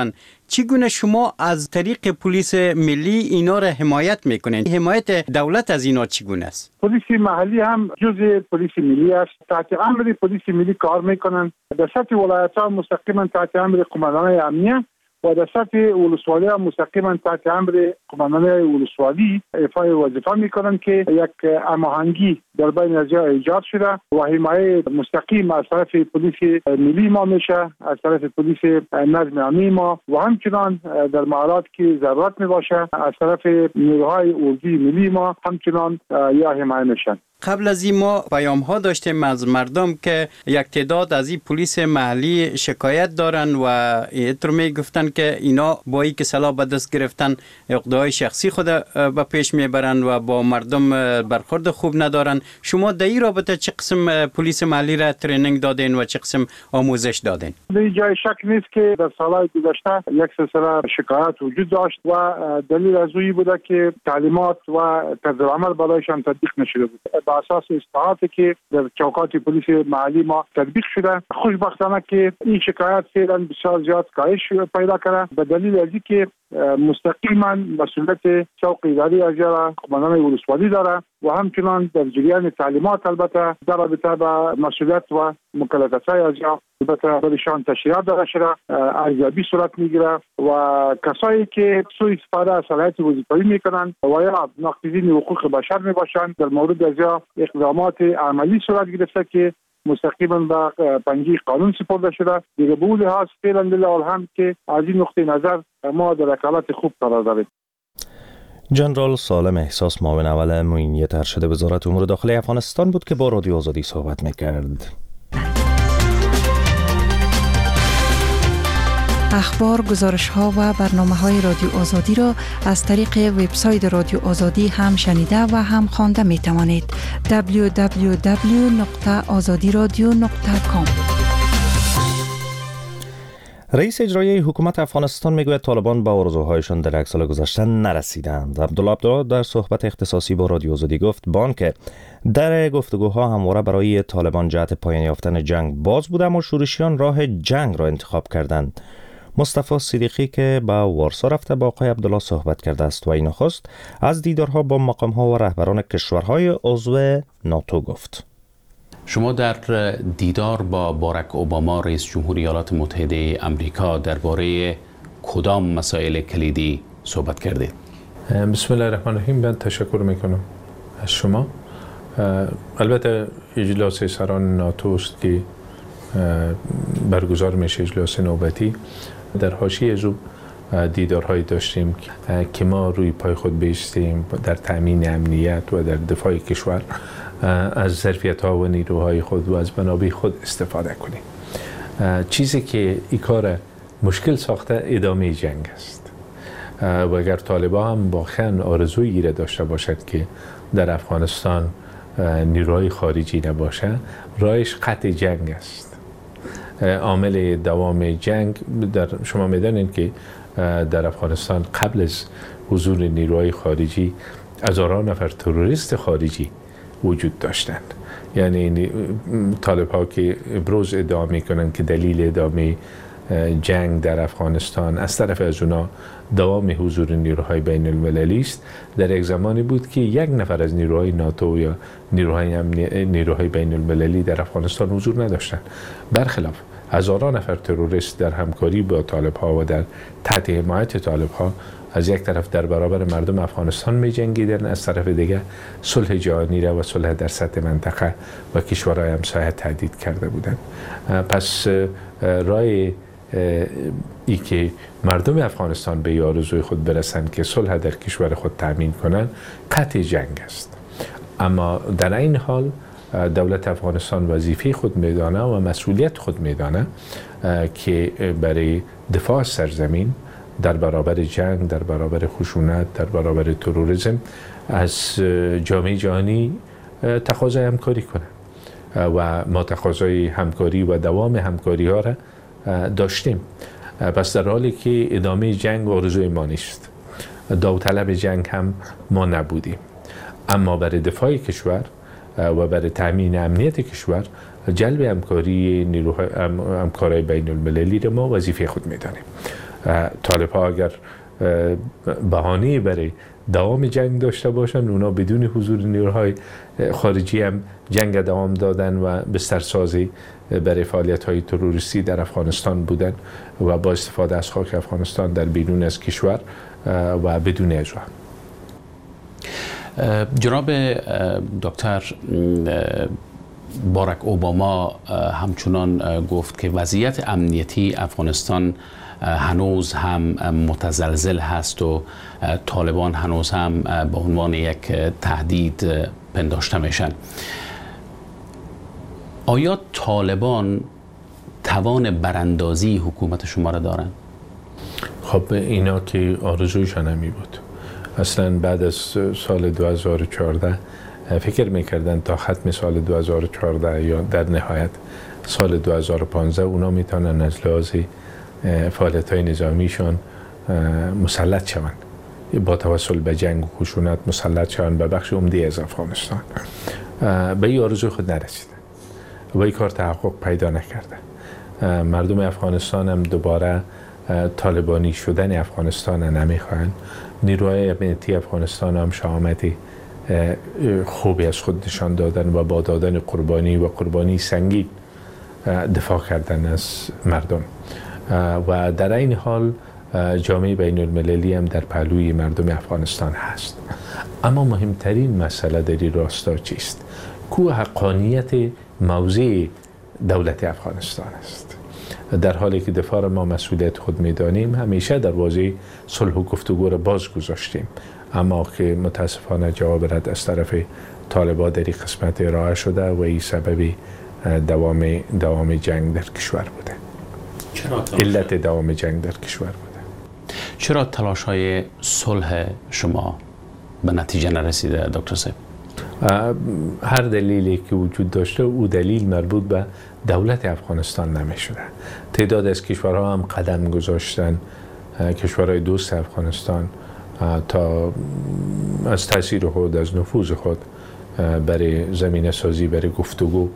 چگونه شما از طریق پلیس ملی اینا را حمایت میکنین؟ حمایت دولت از اینا چگونه است؟ پلیس محلی هم جزء پلیس ملی است. تحت امر پلیس ملی کار میکنن. در سطح ولایت ها مستقیما تحت امر قماندان امنیه و در سطح ولسوالی هم مستقیما تحت امر قماندان ولسوالی ایفای وظیفه میکنن که یک هماهنگی در بین از ایجاد شده و حمایت مستقیم از طرف پلیس ملی ما میشه، از طرف پلیس نظم عامی ما و همچنان در محلات که ضرورت میباشه از طرف نیروهای اردوی ملی ما همچنان یا حمایت میشن. قبل از این ما پیام ها داشتیم از مردم که یک تعداد از این پلیس محلی شکایت دارن و اینطور می گفتن که اینا با این که سلاح به دست گرفتن اقدامات شخصی خود به پیش میبرن و با مردم برخورد خوب ندارن. شما در این رابطه چه قسم پلیس محلی را ترینینگ دادین و چه قسم آموزش دادین؟ به جای شک نیست که در سالهای گذشته یک سلسله شکایت وجود داشت و دلیل از اوی بوده که تعلیمات و طرز عمل برایشان تطبیق نشده بود. با اساس اصلاحاتی که در چوکات پلیس محلی ما تطبیق شده، خوشبختانه که این شکایت فعلا بسیار زیاد کاهش پیدا کرده به دلیل از اینکه مستقیما مسئولیت چوک اداری از قماندان ولسوالی داره و همچنان در جریان تعلیمات البته در رابطه با مسئولیت و مکلفیت‌های از البته برایشان تشریحات داده شده، ارزیابی صورت میگیره و کسایی که سوء استفاده از صلاحیت وظیفه‌ای میکنن و یا ناقضین حقوق بشر میباشند در مورد از اقدامات عملی صورت گرفته که مستقیما به پنجه قانون سپرده شده. دیگه به اون لحاظ فعلا لله هم که از این نقطه نظر ما در حالت خوب قرار داریم. جنرال سالم احساس معاون اول معینیت ارشد وزارت امور داخلی افغانستان بود که با رادیو آزادی صحبت میکرد. اخبار، گزارش‌ها و برنامه‌های رادیو آزادی را از طریق وبسایت رادیو آزادی هم شنیده و هم خوانده می‌توانید. دبلیو دبلیو دبلیو نقطه آزادی رادیو نقطه کام. رئیس اجرایی حکومت افغانستان میگوید طالبان با آرزوهایشان در یک سال گذشته نرسیدند. عبدالله عبدالله در صحبت اختصاصی با رادیو آزادی گفت بانک در گفتگوها همواره برای طالبان جهت پایان یافتن جنگ باز بود، اما شورشیان راه جنگ را انتخاب کردند. مصطفی صدیقی که با وارسا رفته با آقای عبدالله صحبت کرده است و این نخست از دیدارها با مقام‌ها و رهبران کشورهای عضو ناتو گفت. شما در دیدار با باراک اوباما رئیس جمهور ایالات متحده آمریکا درباره کدام مسائل کلیدی صحبت کردید؟ بسم الله الرحمن الرحیم. من تشکر میکنم از شما. البته اجلاس سران ناتو است که برگزار میشه، اجلاس نوبتی. در حاشیه از دیدارهایی داشتیم که ما روی پای خود بایستیم در تأمین امنیت و در دفاع کشور از ظرفیت‌ها و نیروهای خود و از منابع خود استفاده کنیم. چیزی که این کار مشکل ساخته ادامه جنگ است و اگر طالبان هم واقعا آرزویی را داشته باشد که در افغانستان نیروهای خارجی نباشه، راهش قطع جنگ است. عامل دوام جنگ در شما میدانید که در افغانستان قبل از حضور نیروهای خارجی هزاران نفر تروریست خارجی وجود داشتند. یعنی طالب ها که ابراز ادعا میکنن که دلیل ادامه جنگ در افغانستان از طرف از اونا دوام حضور نیروهای بین المللی است، در یک زمانی بود که یک نفر از نیروهای ناتو یا نیروهای نیروهای بین المللی در افغانستان حضور نداشتند. برخلاف هزاران نفر تروریست در همکاری با طالب ها و در تحت حمایت طالب ها از یک طرف در برابر مردم افغانستان می جنگیدن، از طرف دیگه صلح جهانی را و صلح در سطح منطقه و کشورهای همسایه تهدید کرده بودند. پس راه ای که مردم افغانستان به آرزوی خود برسند که صلح در کشور خود تامین کنند قطع جنگ است. اما در این حال دولت افغانستان وظیفه خود میدانه و مسئولیت خود میدانه که برای دفاع از سرزمین در برابر جنگ، در برابر خشونت، در برابر تروریسم از جامعه جهانی تقاضای همکاری کنه و ما تقاضای همکاری و دوام همکاری ها را داشتیم. پس در حالی که ادامه جنگ آرزوی ما نیست، داوطلب جنگ هم ما نبودیم، اما برای دفاع کشور و برای تامین امنیت کشور جلب همکاری نیروهای همکارای بین المللی را ما وظیفه خود میدانیم. طالب ها اگر بهانه برای دوام جنگ داشته باشن، اونا بدون حضور نیروهای خارجی هم جنگ دوام دادن و بسترسازی برای فعالیت های تروریستی در افغانستان بودن و با استفاده از خاک افغانستان در بیرون از کشور و بدون اجرا. جناب دکتر، باراک اوباما همچنان گفت که وضعیت امنیتی افغانستان هنوز هم متزلزل هست و طالبان هنوز هم به عنوان یک تهدید پنداشته میشن. آیا طالبان توان براندازی حکومت شما را دارن؟ خب اینا که آرزویشان همی بود. اصلا بعد از سال دو هزار و چهارده فکر میکردن تا ختم سال دو هزار و چهارده یا در نهایت سال دو هزار و پانزده اونا میتونن از لحاظ فعالیت های نظامیشان مسلط شوند، با توسل به جنگ و خشونت مسلط شوند به بخش عمده از افغانستان. به این آرزوی خود نرسیدن و این کار تحقق پیدا نکرده. مردم افغانستان هم دوباره طالبانی شدن افغانستان نمیخواهند. نیروهای امنیتی افغانستان هم شهامتی خوبی از خود نشان دادن و با دادن قربانی و قربانی سنگین دفاع کردن از مردم و در این حال جامعه بین المللی هم در پهلوی مردم افغانستان هست. اما مهمترین مسئله در این راستا چیست؟ کو حقانیت موضع دولت افغانستان است. در حالی که دفاع ما مسئولیت خود میدانیم، همیشه دروازه صلح و گفتگو را باز گذاشتیم، اما که متاسفانه جواب رد از طرف طالبان در این قسمت ارائه شده و این سبب دوام دوام جنگ در کشور بوده. چرا علت دوام جنگ در کشور بوده. چرا تلاش های صلح شما به نتیجه نرسیده دکتر صاحب؟ هر دلیلی که وجود داشته او دلیل مربوط به دولت افغانستان نمی شده. تعداد از کشورها هم قدم گذاشتن، کشورهای دوست افغانستان، تا از تاثیر خود، از نفوذ خود برای زمینه سازی، برای گفتگو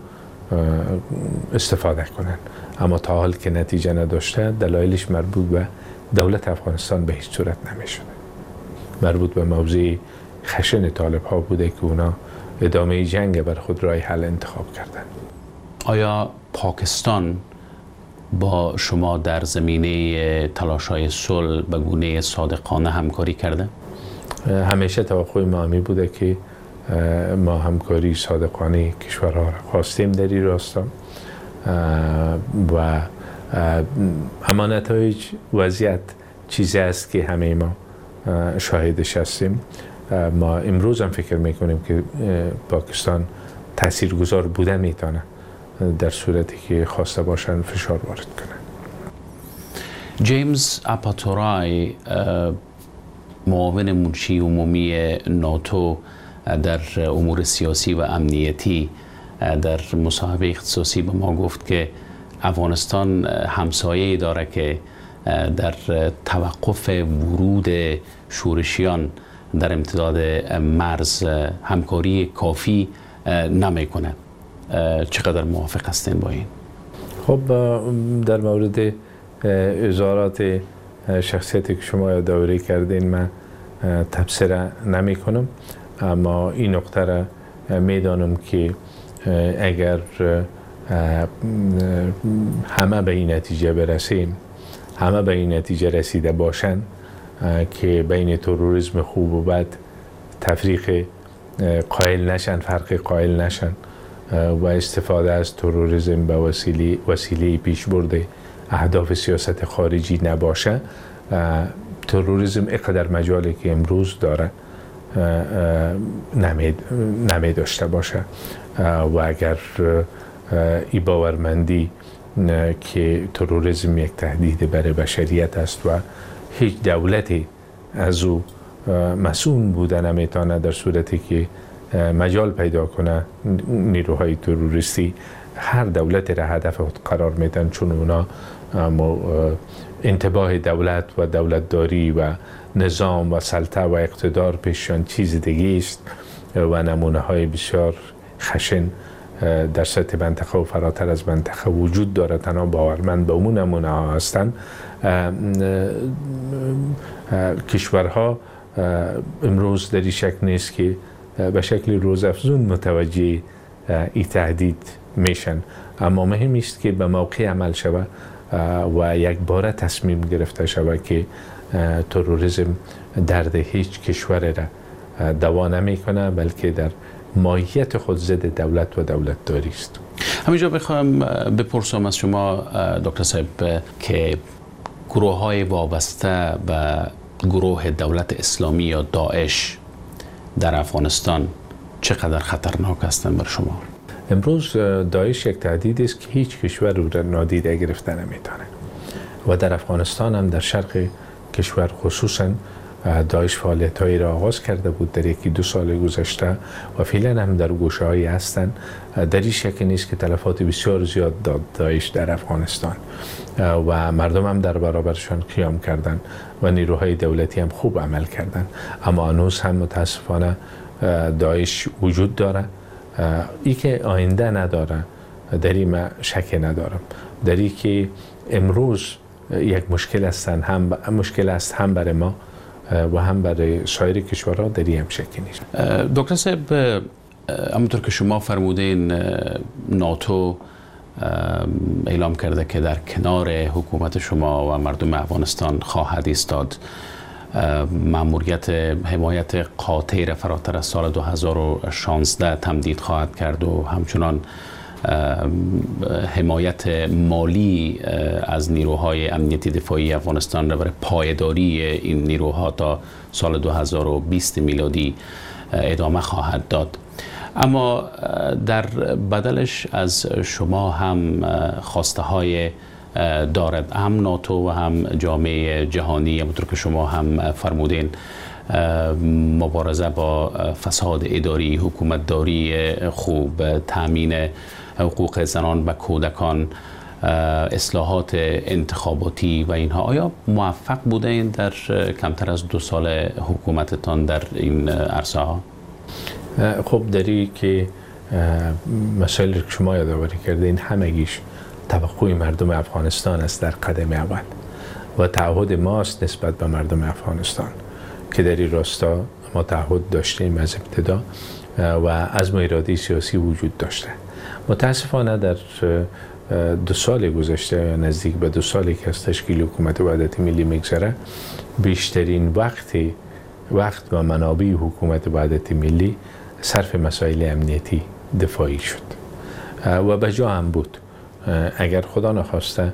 استفاده کنند. اما تا حال که نتیجه نداشته، دلایلش مربوط به دولت افغانستان به هیچ صورت نمی شده. مربوط به موضوع خشن طالب ها بوده که اونا ادامه جنگ بر خود راه حل انتخاب کردن. آیا پاکستان با شما در زمینه تلاش‌های صلح به گونه صادقانه همکاری کرده؟ همیشه توقع ما همی بوده که ما همکاری صادقانه کشورها را خواستیم در این راستا و اما نتایج وضعیت چیزی است که همه ما شاهدش هستیم. ما امروز هم فکر میکنیم که پاکستان تاثیرگذار بوده میتونه در صورتی که خواسته باشن فشار وارد کنن. جیمز اپاتورای، معاون منشی عمومی ناتو در امور سیاسی و امنیتی، در مصاحبه اختصاصی به ما گفت که افغانستان همسایه‌ای داره که در توقف ورود شورشیان در امتداد مرز همکاری کافی نمیکنه. چقدر موافق هستین با این؟ خب در مورد اظهارات شخصیتی که شما یادآوری کردین من تبصره نمی کنم، اما این نقطه را میدانم که اگر همه به این نتیجه برسیم، همه به این نتیجه رسیده باشن که بین تروریسم خوب و بد تفریق قائل نشن، فرق قائل نشن و استفاده از تروریسم به وسیله وسیله پیشبرد اهداف سیاست خارجی نباشه، تروریسم اینقدر مجالی که امروز داره نمی داشته باشه و اگر ای باورمندی که تروریسم یک تهدید برای بشریت است و هیچ دولتی از او مسئول بوده نمیتونه در صورتی که مجال پیدا کنه نیروهای تروریستی هر دولتی را هدف خود قرار میدن، چون اونا انتباه دولت و دولتداری و نظام و سلطه و اقتدار پیششان چیز دیگه است و نمونه های بسیار خشن در سطح منطقه و فراتر از منطقه وجود داره، تنها باورمند به اون نمونه ها هستند. کشورها امروز در این شک نیست که به شکل روزافزون متوجه این تهدید میشن، اما مهم است که به موقع عمل شود و یک بار تصمیم گرفته شود که تروریسم درد هیچ کشور را دوا نمیکنه، بلکه در ماهیت خود ضد دولت و دولت داری است. همینجا بخوام بپرسم از شما دکتر صاحب که گروه های وابسته به گروه دولت اسلامی یا داعش در افغانستان چقدر خطرناک هستند بر شما؟ امروز داعش یک تهدید است که هیچ کشور رو در نادیده گرفته نمیتونه و در افغانستان هم در شرق کشور خصوصا داعش فعالیت‌هایی را آغاز کرده بود در یکی دو سال گذشته و فعلا هم در گوشه‌هایی هستند. در این شک نیست که تلفات بسیار زیاد داد داعش در افغانستان و مردم هم در برابرشان قیام کردند و نیروهای دولتی هم خوب عمل کردند، اما هنوز هم متاسفانه داعش وجود داره. ای که آینده نداره در این من شک ندارم، در این که امروز یک مشکل هستن، هم مشکل است هم برای ما و هم برای سایر کشورها، در این هم شکی نیست. دکتر صاحب، همونطور که شما فرمودین ناتو اعلام کرده که در کنار حکومت شما و مردم افغانستان خواهد ایستاد. مأموریت حمایت قاطع را فراتر از سال دو هزار و شانزده تمدید خواهد کرد و همچنان حمایت مالی از نیروهای امنیتی دفاعی افغانستان را برای پایداری این نیروها تا سال دو هزار و بیست میلادی ادامه خواهد داد. اما در بدلش از شما هم خواسته های دارد، هم ناتو و هم جامعه جهانی، همونطور که شما هم فرمودین، مبارزه با فساد اداری، حکومتداری خوب، تامین حقوق زنان و کودکان، اصلاحات انتخاباتی و اینها. آیا موفق بودین در کمتر از دو سال حکومتتان در این عرصه ها؟ خب داری که مسائل که شما یادآوری کردین همگیش توقع مردم افغانستان است در قدم اول و تعهد ماست نسبت به مردم افغانستان که در این راستا ما تعهد داشتیم از ابتدا و عزم و اراده سیاسی وجود داشته. متاسفانه در دو سال گذشته یا نزدیک به دو سالی که از تشکیل حکومت وحدت ملی میگذره، بیشترین وقت وقت و منابع حکومت وحدت ملی صرف مسائل امنیتی دفاعی شد و به جا هم بود. اگر خدا نخواسته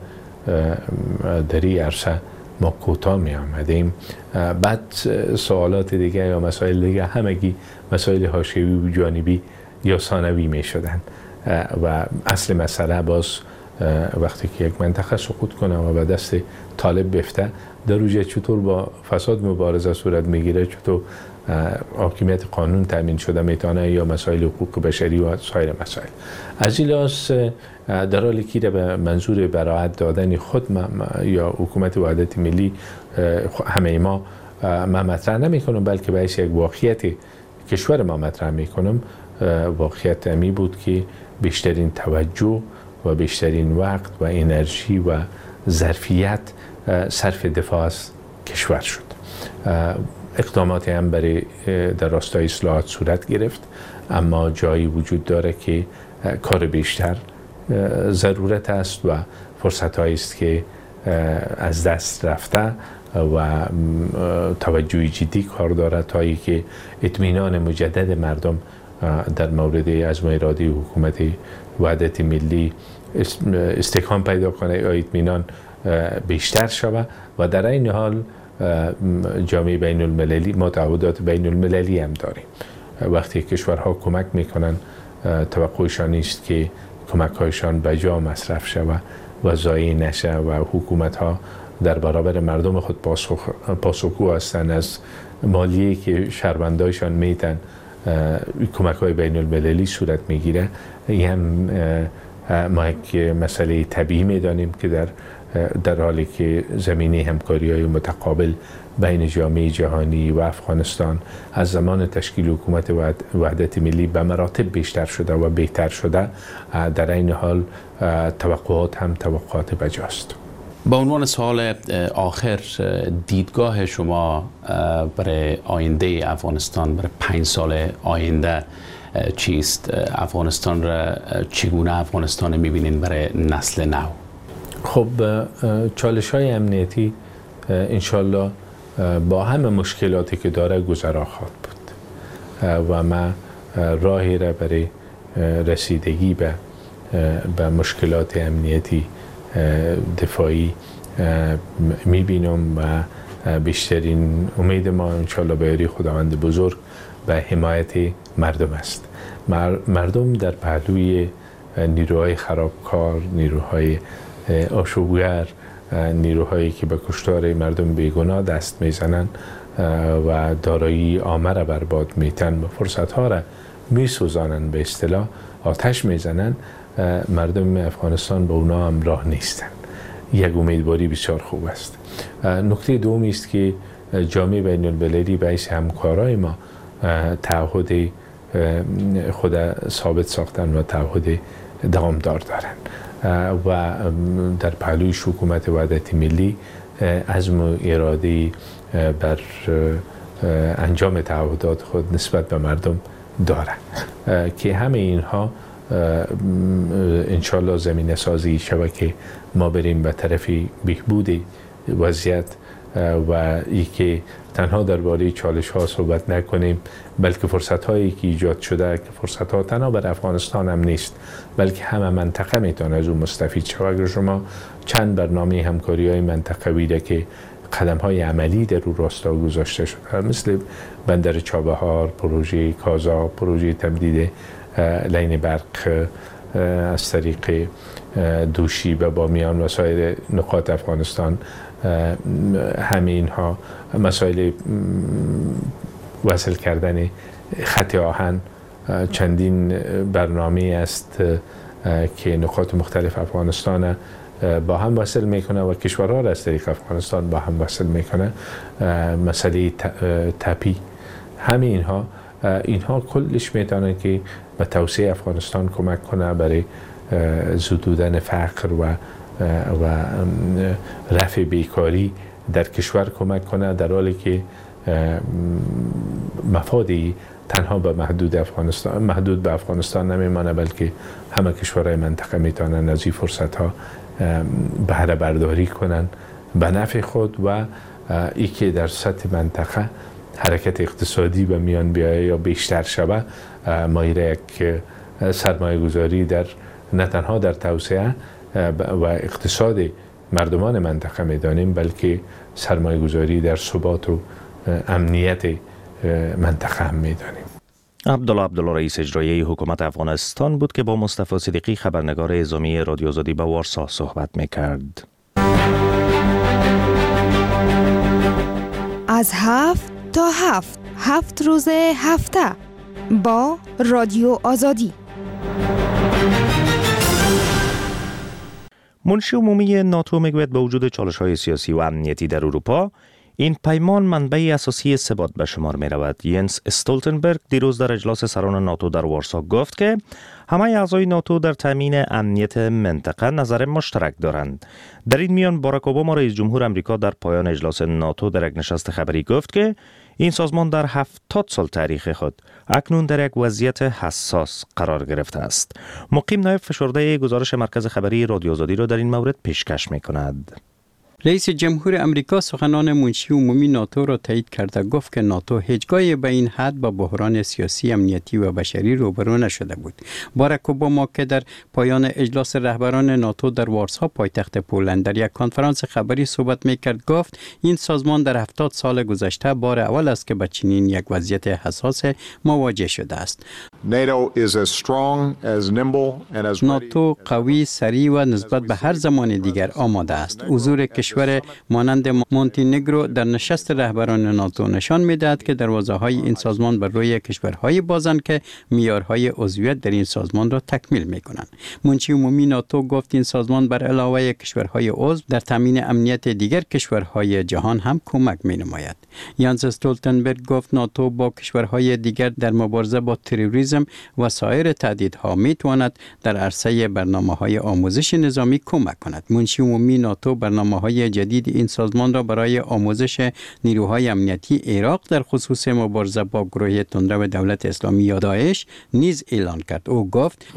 در این عرصه ما کوتاه می آمدیم، بعد سوالات دیگه یا مسائل دیگه همگی مسائل حاشیه‌ای و جانبی یا ثانوی می شدن و اصل مسئله باز وقتی که یک منطقه سقوط کنه و به دست طالب بفته، در اوجه چطور با فساد مبارزه صورت میگیره، چطور حاکمیت قانون تامین شده میتونه یا مسائل حقوق بشری و سایر مسائل. از این لحاظ در حالی که به منظور براعت دادن خود یا حکومت وحدت ملی همه ما ما مطرح نمی کنم، بلکه باعث یک واقعیت کشور ما مطرح می کنم. واقعیت امی بود که بیشترین توجه و بیشترین وقت و انرژی و ظرفیت صرف دفاع از کشور شد. اقداماتی هم برای در راستای اصلاحات صورت گرفت، اما جایی وجود داره که کار بیشتر ضرورت است و فرصت هایی است که از دست رفته و توجه جدی کار داره تا ای که اطمینان مجدد مردم در مورد عزم و اراده حکومت وحدت ملی استحکام پیدا کنه یا اطمینان بیشتر شود و در این حال جامعه بین المللی ما تعهدات بین المللی هم داریم. وقتی کشورها کمک میکنن توقعشان نیست که کمک هایشان به جا مصرف شود و ضایع نشه و حکومت ها در برابر مردم خود پاسخگو هستند از مالیه که شهروندایشان میتن کمک های بین المللی صورت میگیره. این هم ما یک مسئله طبیعی میدانیم که در در حالی که زمینه همکاری‌های متقابل بین جامعه جهانی و افغانستان از زمان تشکیل حکومت وحدت ملی به مراتب بیشتر شده و بهتر شده، در این حال توقعات هم توقعات بجاست. با عنوان سوال آخر، دیدگاه شما برای آینده افغانستان، برای پنج سال آینده چیست؟ افغانستان را چگونه افغانستان می‌بینین برای نسل نو؟ خب چالش های امنیتی انشالله با همه مشکلاتی که داره گذرا خواهد بود و ما راهی را برای رسیدگی به به مشکلات امنیتی دفاعی میبینم و بیشترین امید ما انشالله به یاری خداوند بزرگ به حمایت مردم است. مردم در پهلوی نیروهای خرابکار، نیروهای آشوبگر، نیروهایی که به کشتار مردم بیگناه دست میزنند و دارایی عامه را برباد میتن و فرصتها را میسوزانند، به اصطلاح آتش میزنند، مردم افغانستان به اونا هم راه نیستند. یک امیدواری بسیار خوب است. نکته دومی است که جامعه بین المللی به حیث همکارای ما تعهد خود ثابت ساختن و تعهد دوامدار دارند و در پهلوی حکومت وحدت ملی عزم و اراده بر انجام تعهدات خود نسبت به مردم دارند که همه اینها انشالله زمینه سازی شود که ما بریم به طرف بهبود وضعیت و ای که تنها درباره چالش ها صحبت نکنیم، بلکه فرصت هایی که ایجاد شده که فرصت ها تنها بر افغانستان هم نیست، بلکه همه منطقه میتونه از اون مستفید شود. اگر شما چند برنامه همکاری های منطقوی را که قدم های عملی در رو راستا گذاشته شده، مثل بندر چابهار، پروژه کازا، پروژه تمدید لین برق از طریق دوشی به بامیان و سایر نقاط افغانستان، همه اینها مسائل وصل کردن خط آهن، چندین برنامه است که نقاط مختلف افغانستان با هم وصل میکنه و کشورها را از طریق افغانستان با هم وصل میکنه. مسئله تپی، همه اینها اینها کلش میتونه که به توسعه افغانستان کمک کنه، برای زدودن فقر و و رفع بیکاری در کشور کمک کنه، در حالی که مفادی تنها به محدود افغانستان محدود به افغانستان نمیمانه، بلکه همه کشورهای منطقه میتونن از این فرصت ها بهره برداری کنن به نفع خود و ای که در سطح منطقه حرکت اقتصادی به میان بیایه یا بیشتر شود، ما یک سرمایه گذاری در نه تنها در توسعه و اقتصاد مردمان منطقه میدانیم، بلکه سرمایه گذاری در ثبات و امنیت منطقه هم میدانیم. عبدالله عبدالله رئیس اجرایی حکومت افغانستان بود که با مصطفی صدیقی خبرنگار اعزامی رادیو آزادی به وارسا صحبت میکرد. از هفت تا هفت هفت روز هفته با رادیو آزادی. منشی عمومی ناتو میگوید با وجود چالش‌های سیاسی و امنیتی در اروپا، این پیمان منبع اساسی ثبات به شمار می رود. ینس استولتنبرگ دیروز در اجلاس سران ناتو در وارسا گفت که همه اعضای ناتو در تامین امنیت منطقه نظر مشترک دارند. در این میان باراک اوباما رئیس جمهور آمریکا در پایان اجلاس ناتو در یک نشست خبری گفت که این سازمان در هفتاد سال تاریخ خود اکنون در یک وضعیت حساس قرار گرفته است. مقیم نایب فشرده گزارش مرکز خبری رادیو آزادی را در این مورد پیشکش می کند. رئیس جمهور امریکا سخنان منشی عمومی ناتو را تایید کرده، گفت که ناتو هیچگاه به این حد با بحران سیاسی، امنیتی و بشری روبرو نشده بود. باراک اوباما که در پایان اجلاس رهبران ناتو در وارسا پایتخت پولند در یک کنفرانس خبری صحبت میکرد، گفت این سازمان در هفتاد سال گذشته بار اول است که با چنین یک وضعیت حساس مواجه شده است. ناتو قوی، سریع و نسبت به هر زمان دیگر آماده است. حضور کشور کشور مانند مونتینگرو در نشست رهبران ناتو نشان می‌دهد که دروازه‌های این سازمان بر روی کشورهای بازند که معیارهای عضویت در این سازمان را تکمیل می‌کنند. منشی عمومی ناتو گفت این سازمان بر علاوه کشورهای عضو در تامین امنیت دیگر کشورهای جهان هم کمک می‌نماید. یانس استولتنبرگ گفت ناتو با کشورهای دیگر در مبارزه با تروریسم و سایر تهدیدها می‌تواند در عرصه برنامه‌های آموزش نظامی کمک کند. منشی عمومی ناتو برنامه‌های جدید این سازمان را برای آموزش نیروهای امنیتی عراق در خصوص مبارزه با گروه تندرو دولت اسلامی یا داعش نیز اعلان کرد. او گفت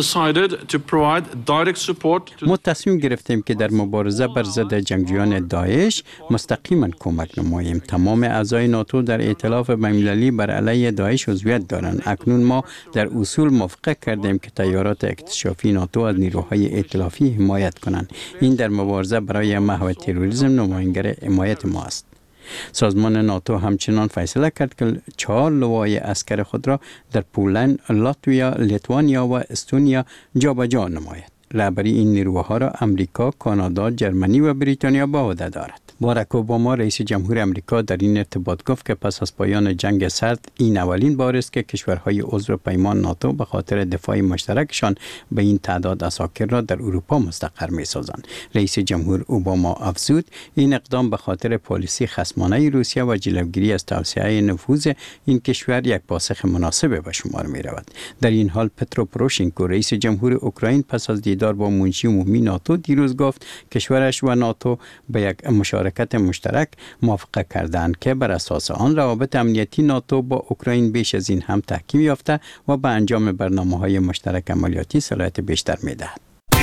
ما تصمیم گرفتیم که در مبارزه بر ضد جنگجویان داعش مستقیما کمک نماییم. تمام اعضای ناتو در ائتلاف بین‌المللی بر علیه داعش عضویت دارند. اکنون ما در اصول موافقت کردیم که تیارات اکتشافی ناتو از نیروهای ائتلافی حمایت کنند. این در مبارزه برای محو تروریسم نماینگر حمایت ما است. سازمان ناتو همچنان فیصله کرد که چهار لوای عسکر خود را در پولند، لاتویا، لیتوانیا و استونیا جابجا نماید. رهبری این نیروها را امریکا، کانادا، جرمنی و بریتانیا به عهده دارد. باراک اوباما رئیس جمهور امریکا در این ارتباط گفت که پس از پایان جنگ سرد این اولین بار است که کشورهای عضو پیمان ناتو به خاطر دفاع مشترکشان به این تعداد عساکر را در اروپا مستقر می‌سازند. رئیس جمهور اوباما افزود این اقدام به خاطر پالیسی خصمانه روسیه و جلوگیری از توسعه نفوذ این کشور یک پاسخ مناسب به شمار می‌رود. در این حال پترو پروشنکو رئیس جمهور اوکراین پس از دیدار با منشی عمومی ناتو دیروز گفت کشورش و ناتو به یک مشارکت مشترک موافقه کردند که بر اساس آن روابط امنیتی ناتو با اوکراین بیش از این هم تحکیم یافته و به انجام برنامه‌های مشترک عملیاتی صلاحیت بیشتر می‌دهد.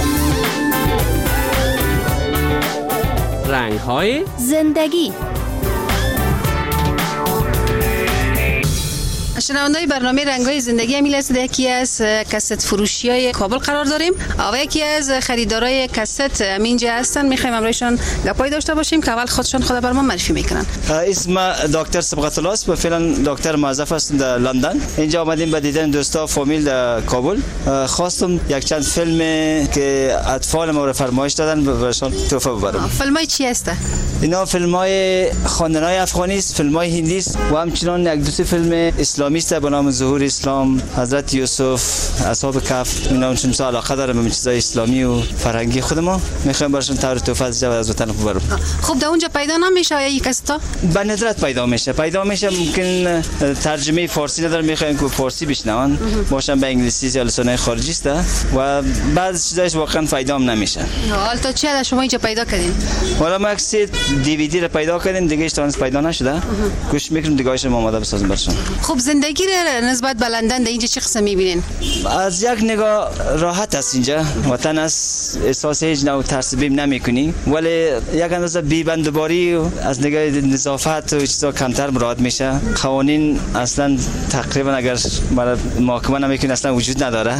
رنگ‌های زندگی. شنونده‌های برنامه رنگ‌های زندگی امیل است. یکی از کست فروشی‌های کابل قرار داریم و یکی از خریدارای کست اینجا هستن. می‌خوایم امروزشون گپای داشته باشیم که اول خودشون خود بر ما معرفی می‌کنن. اسم دکتر صبغت الله است و فعلا دکتر موظف هستم در لندن. اینجا آمدیم به دیدن دوستا فامیل در کابل. خواستم یک چند فیلم که اطفال ما رو فرمایش دادن براشون تحفه ببرم. فیلمای چی هست؟ اینا فیلم‌های خواندن‌های افغانی است، فیلم‌های هندی است و همچنین یک دو سه فیلم اسلامی است به نام ظهور اسلام، حضرت یوسف، اصحاب کهف. اینا چون مثلا علاقه دارم به چیزای اسلامی و فرهنگی خود ما. می‌خوایم براشون طور تحفه از وطن ببرم. خب در اونجا پیدا نمیشه یا یک استا؟ به ندرت پیدا میشه. پیدا میشه ممکن ترجمه فارسی نداره، می‌خوایم که فارسی بشنون. باشن به انگلیسی یا لسانه خارجی است و بعضی چیزاش واقعا پیدا نمیشه. حالا تو چه شما اینجا پیدا کردین؟ حالا ما اکثر دیویدی رو پیدا کردیم، دیگه اشتانس پیدا نشده. گوش میکنیم دیگه‌اش ما آماده بسازیم برشون. خب زندگی رو نسبت به لندن در اینجا چه قسم میبینین؟ از یک نگاه راحت است اینجا. وطن است، احساس هیچ نوع ترس بیم نمیکنی، ولی یک اندازه بی‌بندوباری از نگاه نظافت و چیزا کمتر مراعات میشه. قوانین اصلا تقریبا اگر برای محاکمه نمیکنی اصلا وجود نداره.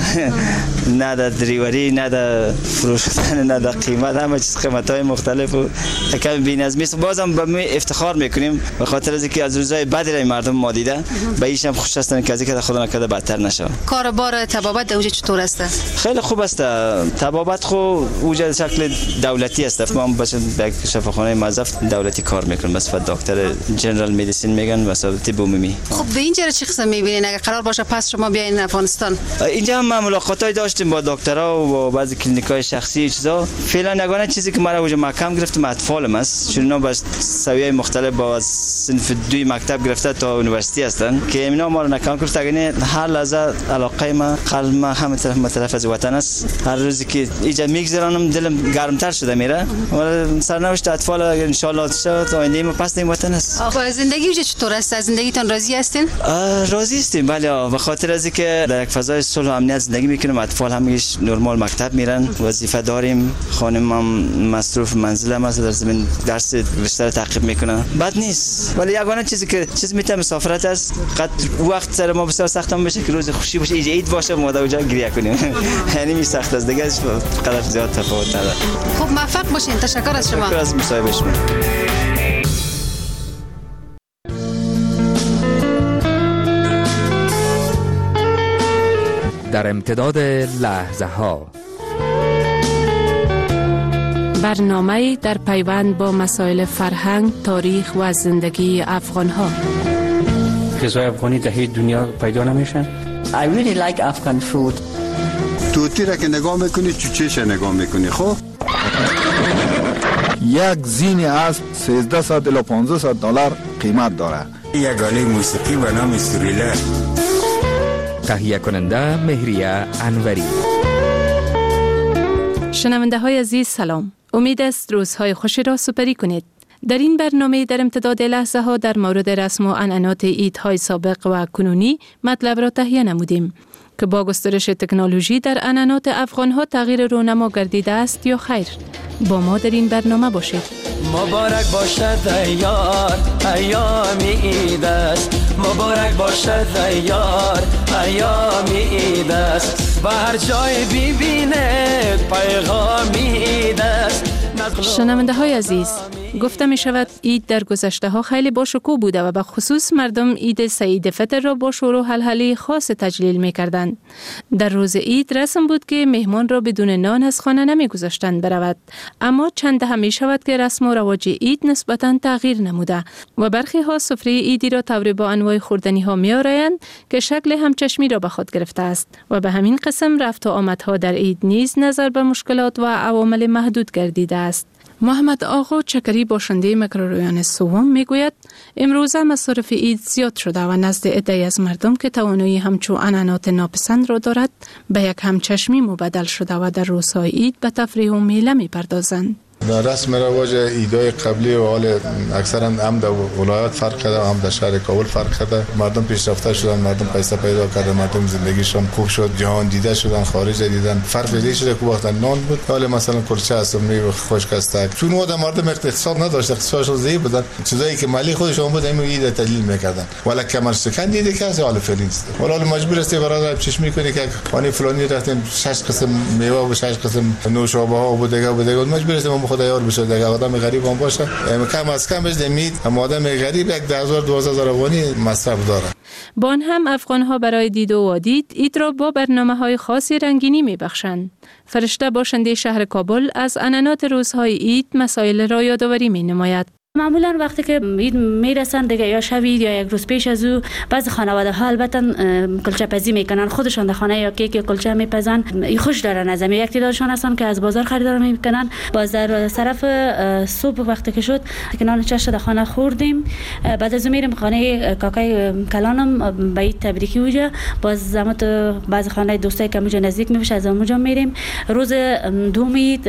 نه در دریوری، نه در فروختن، نه در قیمت، همه چیز قیمت‌های مختلف و کم بی‌نظمی است. بازم به ما افتخار میکنیم به خاطر از اینکه از روزهای بدی مردم ما دیده، به ایش هم خوش هستن که از اینکه خدا نکرده بدتر نشه. کاربار طبابت اونجا چطور است؟ خیلی خوب است. طبابت خو اونجا شکل دولتی است. ما باشه در شفاخانه موظف دولتی کار میکنیم، بس فقط دکتر جنرال مدیسین میگن و طب عمومی. خب به اینجا چه قسم میبینین اگه قرار باشه پس شما بیاین افغانستان؟ اینجا هم ملاقاتای داشتیم با دکترها و بعضی کلینیکای شخصی چیزا. فعلا یگانه چیزی که مرا اونجا محکم گرفتم اطفالم است، چون اینا با سویه مختلف با صنف دوی مکتب گرفته تا یونیورسیتی هستن که اینا ما رو نکام کرد. اگه هر لحظه علاقه ما قلب ما همه طرف مختلف از وطن است. هر روزی که اینجا میگذرانم دلم گرمتر شده میره. ولی سرنوشت اطفال ان شاء الله شد آینده ما پس این وطن است. آخه زندگی چه چطور است؟ از زندگیتون راضی هستین؟ راضی هستیم بله، به خاطر از اینکه در یک فضای صلح و امنیت زندگی میکنیم. اطفال همش نرمال مکتب میرن، وظیفه داریم، خانم هم مصروف منزل هم است، در زمین درس بیشتر تعقیب میکنه. بد نیست، ولی یگانه چیزی که چیز میتونه مسافرت است. قد وقت سر ما بسیار سختم بشه که روز خوشی باشه، عید باشه ما اونجا گریه کنیم. یعنی می سخت است دیگه، قدر زیاد تفاوت نداره. خب موفق باشین. تشکر از شما. تشکر از مصاحبه شما. در امتداد لحظه ها برنامه در پیوند با مسائل فرهنگ، تاریخ و زندگی افغان‌ها. غذای افغانی در هیچ دنیا پیدا نمیشن. I really like Afghan food. توتی را که نگاه میکنی چوچهش نگاه میکنی. خب یک زین اسب سیزده صد الی پانزده صد دلار قیمت داره. یک آله موسیقی به نام سوریله. تهیه کننده مهریه انوری. شنونده های عزیز سلام. امید است روزهای خوشی را سپری کنید. در این برنامه در امتداد لحظه ها در مورد رسم و عنعنات عیدهای سابق و کنونی مطلب را تهیه نمودیم که با گسترش تکنولوژی در عنعنات افغان ها تغییر رونما گردیده است یا خیر. با ما در این برنامه باشید. مبارک باشد ایار ایام عید است، مبارک باشد ایار ایام عید است، به هر جای ببینه پیغام عید است. شنونده های عزیز، گفته می شود عید در گذشته ها خیلی باشکوه بوده و به خصوص مردم عید سعید فطر را با شور و هلهله خاص تجلیل می کردند. در روز عید رسم بود که مهمان را بدون نان از خانه نمی گذاشتند برود، اما چند دهه می شود که رسم و رواج عید نسبتاً تغییر نموده و برخی ها سفره عیدی را طوری با انواع خوردنی ها می آرایند که شکل همچشمی را به خود گرفته است و به همین قسم رفت و آمدها در عید نیز نظر به مشکلات و عوامل محدود گردیده است. محمد آقا چکری باشنده میکروریان سوم میگوید امروزه مصارف عید زیاد شده و نزد عده‌ای از مردم که توانایی همچون عنعنات ناپسند را دارد به یک همچشمی مبدل شده و در روزهای عید به تفریح و میله میپردازند. در رسم رواج عیدهای قبلی و حال اکثرا هم در ولایات فرق کرده هم در شهر کابل فرق کرده. مردم پیشرفته شدن، مردم پیسه پیدا کردن، مردم زندگیشون خوب شد، جهان دیده شدن، خارج دیدن. فرق دیگه شده که وقتا نان بود، حال مثلا کلچه است، میوه خشک است. چون وقت مردم اقتصاد نداشت، اقتصادشون ضعیف بودن، چیزایی که مالی خودشون بود همین عید تجلیل میکردن. ولی کمر شکن دیده کسی حال فعلی است. ولی مجبور است برادر چشم میکنی که خانه فلانی رفتیم شش قسم میوه و شش قسم نوشابه ها و دیگه و دیگه مجبور است خدا یار بشه. دیگه آدم غریب هم باشه کم از کم بشه دمید هم آدم غریب یک ده هزار دو هزار افغانی مصرف داره. با آن هم افغان ها برای دید و وادید عید را با برنامه های خاصی رنگینی می بخشند. فرشته باشنده شهر کابل از عنعنات روزهای عید مسائل را یادآوری می نماید. معمولا وقتی که عید میرسن دیگه یا شب عید یا یک روز پیش از او بعض خانواده ها البته کلچه پزی میکنن، خودشان در خانه یا کیک یا کلچه میپزن. خوش دارن از همین. یک تعدادشان هستن که از بازار خریدار میکنن. باز در طرف صبح وقتی که شد که نان چش در خانه خوردیم، بعد از اون میریم خانه کاکای کلانم به عید تبریکی وجه. باز زمت بعض خانه دوستای که اونجا نزدیک میشه از اونجا میریم. روز دوم عید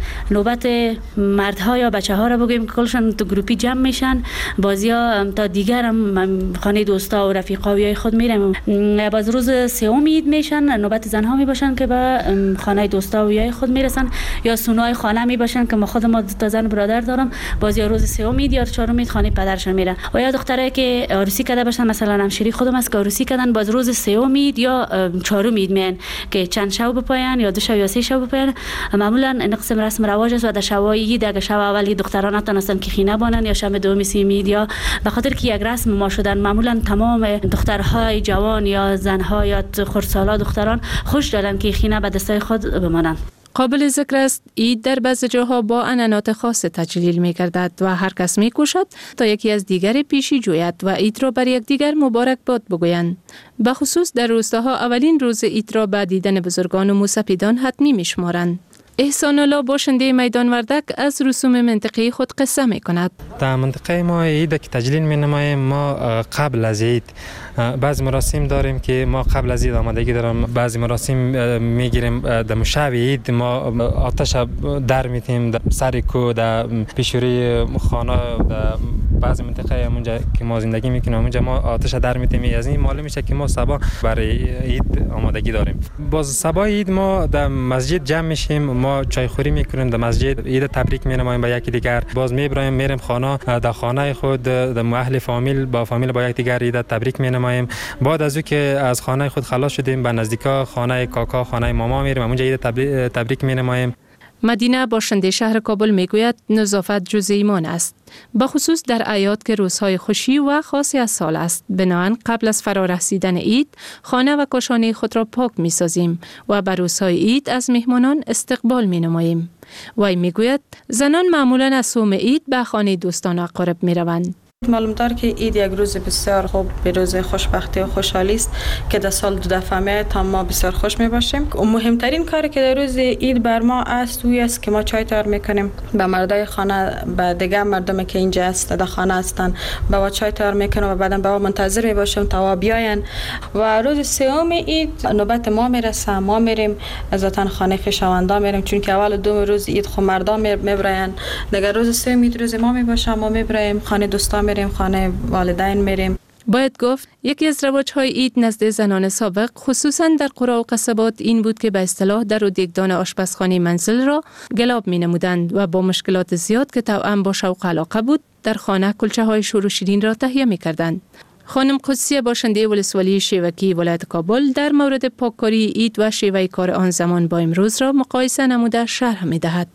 نوبت مردها یا بچه‌ها رو بگیم کلشون گروپی جمع میشن، بازیا تا دیگر هم خانه دوستا و رفیقای خود میرم. باز روز سوم عید میشن، نوبت زنها میباشن که به خانه دوستا و خود میرسن یا سونای خانه میباشن که ما خود ما تا زن برادر دارم. بازیا روز سوم عید یا چهارم عید خانه پدرشون میرن. و یا دخترایی که عروسی کرده باشن، مثلا همشیری خودم است که عروسی کردن، باز روز سوم عید یا چهارم عید میان که چند شب بپایان یا دو شب یا سه شب بپایان. معمولا این قسم رسم رواج است و در شبای عید اگه شب اولی دختران نتونستن که خینه بانن یا شب دوم سوم عید یا به خاطر که یک رسم ما شدن، معمولا تمام دخترهای جوان یا زنها یا خردسالا دختران خوش دارن که خینه به دستای خود بمانند. قابل ذکر است عید در بعضی جاها با عنعنات خاص تجلیل می گردد و هر کس می کوشد تا یکی از دیگر پیشی جوید و عید را بر یک دیگر مبارک باد بگویند. به خصوص در روستاها اولین روز عید را به دیدن بزرگان و موسپیدان حتمی می شمارند. احسان الله باشنده میدان وردک از رسوم منطقی خود قصه می کند. در منطقه ما عید که تجلیل می نماییم، ما قبل از عید بعضی مراسم داریم که ما قبل از عید آمادگی داریم. بعضی مراسم می گیریم در شب عید ما آتش در میتیم در سر کو در پیشوری خانه. در بعضی منطقه همونجا که ما زندگی میکنیم اونجا ما آتش در میتیم. از این معلوم میشه که ما صبح برای عید آمادگی داریم. باز صبح عید ما در مسجد جمع میشیم، ما چای خوری میکنیم در مسجد، عید تبریک مینماییم با یکی دیگر. باز میبریم میریم خانه، در خانه خود در اهل فامیل با فامیل با یک دیگر عید تبریک مینماییم. بعد از او که از خانه خود خلاص شدیم به نزدیکا خانه کاکا خانه ماما میریم، اونجا عید تبریک مینماییم. مدینه باشنده شهر کابل میگوید نظافت جز ایمان است، به خصوص در اعیاد که روزهای خوشی و خاصی از سال است. بنابراین قبل از فرا رسیدن عید خانه و کاشانه خود را پاک می سازیم و بر روزهای عید از مهمانان استقبال می نماییم. وی میگوید زنان معمولا از صوم عید به خانه دوستان و اقارب می روند. معلوم دار که عید یک روز بسیار خوب، به روز خوشبختی و خوشحالی است که در سال دو دفعه میاد تا ما بسیار خوش می باشیم. و مهمترین کاری که در روز عید بر ما است وی است که ما چای تیار میکنیم. به مردای خانه، به دیگه مردمی که اینجا است در خانه هستند، با ما چای تیار میکنیم و بعدا با ما منتظر می باشیم تا بیاین. و روز سوم عید نوبت ما میرسه، ما میریم ذاتن خانه خویشاوندان میریم، چون که اول و دوم روز عید خو مردان میبرن. دیگه روز سوم عید روز ما میباشه، ما میبریم خانه دوستان، میریم خانه والدین میریم. باید گفت یکی از رواج‌های عید نزد زنان سابق خصوصاً در قرى و قصبات این بود که به اصطلاح در و دیگدان آشپزخانه منزل را گلاب می نمودند و با مشکلات زیاد که توأم با شوق علاقه بود در خانه کلچه های شور و شیرین را تهیه می کردند. خانم قدسی باشنده ولسوالی شیوکی ولایت کابل در مورد پاککاری عید و شیوه کار آن زمان با امروز را مقایسه نموده شرح می دهد.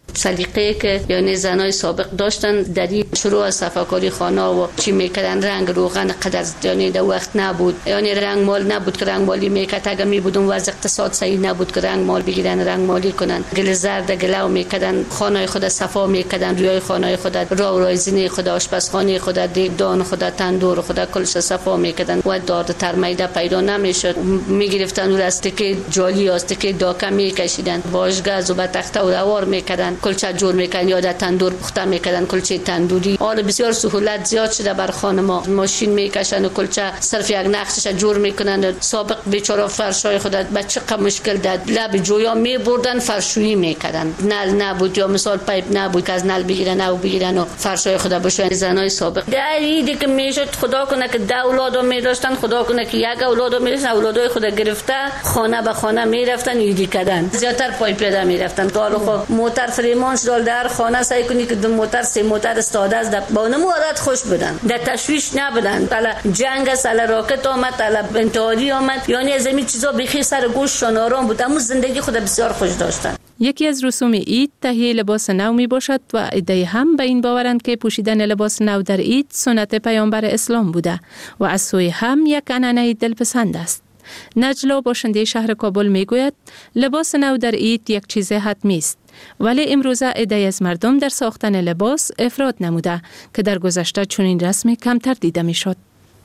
سلیقه که یعنی زنای سابق داشتن در این شروع از صفاکاری خانه و چی میکردن، رنگ روغن قدر یعنی در وقت نبود، یعنی رنگ مال نبود که رنگ مالی میکرد. اگر میبودن وضع اقتصاد صحیح نبود که رنگ مال بگیرن رنگ مالی کنن، گل زرد گلو میکردن، خانه خود صفا میکردن، روی خانه خود راه رایزینه خود، آشپزخانه خود، دیگدان خود، تندور خود کلش صفا میکردن و داد ترمیده پیدا نمیشد. میگرفتن و استیک جالی استیک داکه میکشیدن، واژگاز و به تخته و دوار میکردن، کلچه جور میکنن یا در تندور پخته میکردن، کلچه تندوری. حالا بسیار سهولت زیاد شده بر خانه ما، ماشین میکشن و کلچه صرف یک نقشش جور میکنن. سابق بیچاره فرشای خود بچه قم مشکل داد، لب جویا میبردن فرشویی میکردن، نل نبود یا مثال پایپ نبود که از نل بگیرن او بگیرن و فرشای خود باشن. زنای سابق در عیدی که میشد خدا کنه که ده اولادو میداشتن، خدا کنه که یک اولادو میداشتن، اولادای خود گرفته خانه به خانه میرفتن عیدی کردن، زیاتر پای پیاده میرفتن. حالا خب موتر فریمانش دال در خانه سعی کنی که دو موتر سه موتر استاده است، با نمو عادت خوش بودن، در تشویش نبودن. حالا جنگ است، حالا راکت آمد، حالا انتحاری آمد، یعنی از این چیزا بخیر سر گوششان آرام بود، اما زندگی خود بسیار خوش داشتن. یکی از رسوم عید تهیه لباس نو می باشد و عده هم به این باورند که پوشیدن لباس نو در عید سنت پیامبر اسلام بوده و از سوی هم یک عنعنه دلپسند است. نجلا باشنده شهر کابل می گوید لباس نو در عید یک چیز حتمی است، ولی امروزه عده از مردم در ساختن لباس افراط نموده که در گذشته چنین رسمی کمتر دیده می شد.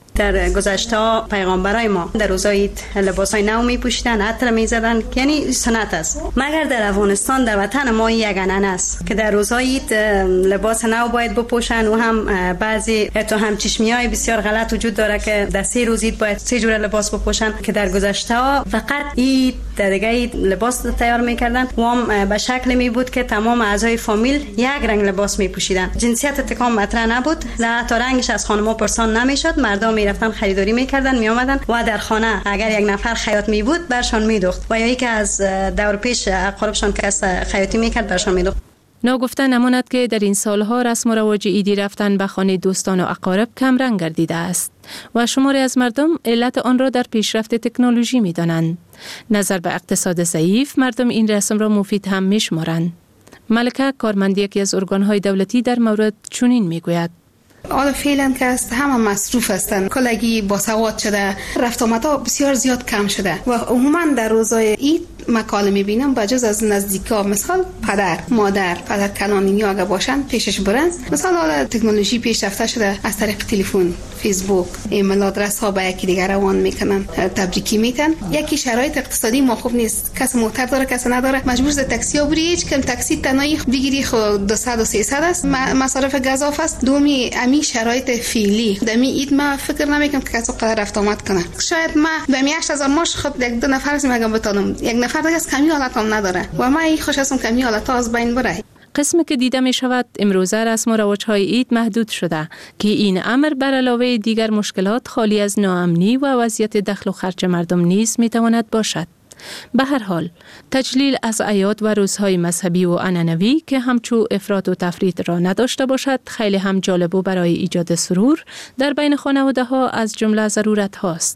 در گذشته پیغمبرای ما در روزای عید لباسای نو می پوشیدن، عطر می زدن، یعنی سنت است. مگر در افغانستان در وطن ما یک عنعنه است که در روزای عید لباس نو باید بپوشن و هم بعضی تو هم چشمیای بسیار غلط وجود داره که در سه روز عید باید سه جور لباس بپوشن که در گذشته فقط عید در دیگه عید لباس تیار میکردن و هم به شکل می بود که تمام اعضای فامیل یک رنگ لباس می پوشیدن. جنسیت تکام مطرح نبود، حتی رنگش از خانم‌ها پرسان نمیشد. مردم میرفتن خریداری میکردن، میآمدن و در خانه اگر یک نفر خیاط می بود برشان میدوخت و یا یکی از دور پیش اقاربشان که خیاطی میکرد برشان میدوخت. ناگفته نماند که در این سالها رسم و رواج عیدی رفتن به خانه دوستان و اقارب کم رنگ گردیده است و شماری از مردم علت آن را در پیشرفت تکنولوژی می دانند. نظر به اقتصاد ضعیف مردم این رسم را مفید هم می شمارند. ملکه کارمند یکی از ارگان‌های دولتی در مورد چنین می گوید: حالا فعلا که است همه مصروف هستند، کلگی باسواد شده، رفت آمدها بسیار زیاد کم شده و عموما در روزهای عید مکالمه میبینم بجز از نزدیکا، مثال پدر مادر پدر کلانی اگه باشن پیشش برند، مثلا حالا تکنولوژی پیشرفته شده، از طریق تلفن، فیسبوک، ایمیل آدرس ها به یکی دیگر روان میکنن، تبریکی میتن. یکی شرایط اقتصادی ما خوب نیست، کس موتر داره کس نداره، مجبور است تاکسی ها بری، هیچ کم تاکسی تنهایی بگیری خود دویست و سیصد است، مصارف گزاف است. دومی امی شرایط فعلی دمی عید ما فکر نمیکنم که کسو قدر رفت آمد کنه. شاید ما به هشت هزار ماش خود یک دو نفر از میگم بتونم، یک نفر دیگه از کمی حالت هم نداره و من خوش هستم کمی حالت ها از بین بره. قسمی که دیده می شود امروزه رسم و رواج‌های عید محدود شده که این امر بر علاوه دیگر مشکلات خالی از ناامنی و وضعیت دخل و خرج مردم نیز می تواند باشد. به هر حال تجلیل از اعیاد و روزهای مذهبی و عنعنوی که همچو افراط و تفریط را نداشته باشد خیلی هم جالب و برای ایجاد سرور در بین خانواده ها از جمله ضرورت هاست.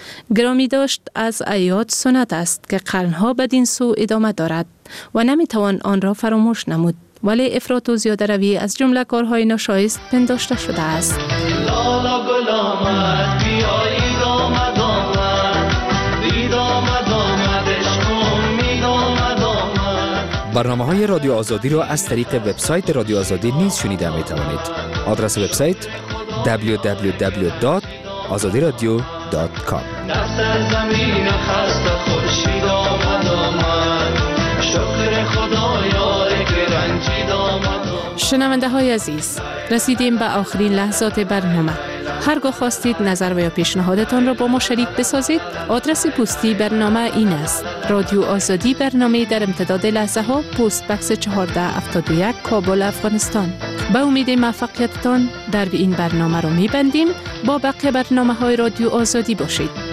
گرامی داشت از ایاد سنت است که قرنها بدین سو ادامه دارد و نمیتوان آن را فراموش نمود، ولی افراط و زیاده روی از جمله کارهای ناشایست پنداشته شده است. لالا گل آمد بیایید آمد آمد دید آمد آمد عشقم مید آمد آمد. برنامه های رادیو آزادی را از طریق وبسایت رادیو آزادی نیز شنیده می توانید. آدرس وبسایت دبلیو دبلیو دبلیو دات آزادی رادیو دات کام. در زمین خسته خورشید آمد آمد شکر خدایا که رنجید آمد. شنونده های عزیز، رسیدیم به آخرین لحظات برنامه. هرگاه خواستید نظر و یا پیشنهادتان را با ما شریک بسازید، آدرس پستی برنامه این است: رادیو آزادی، برنامه در امتداد لحظه ها، پست بکس چهارده هفتاد و یک، کابل، افغانستان. به امید موفقیتتان در این برنامه را می‌بندیم. با بقیه برنامه های رادیو آزادی باشید.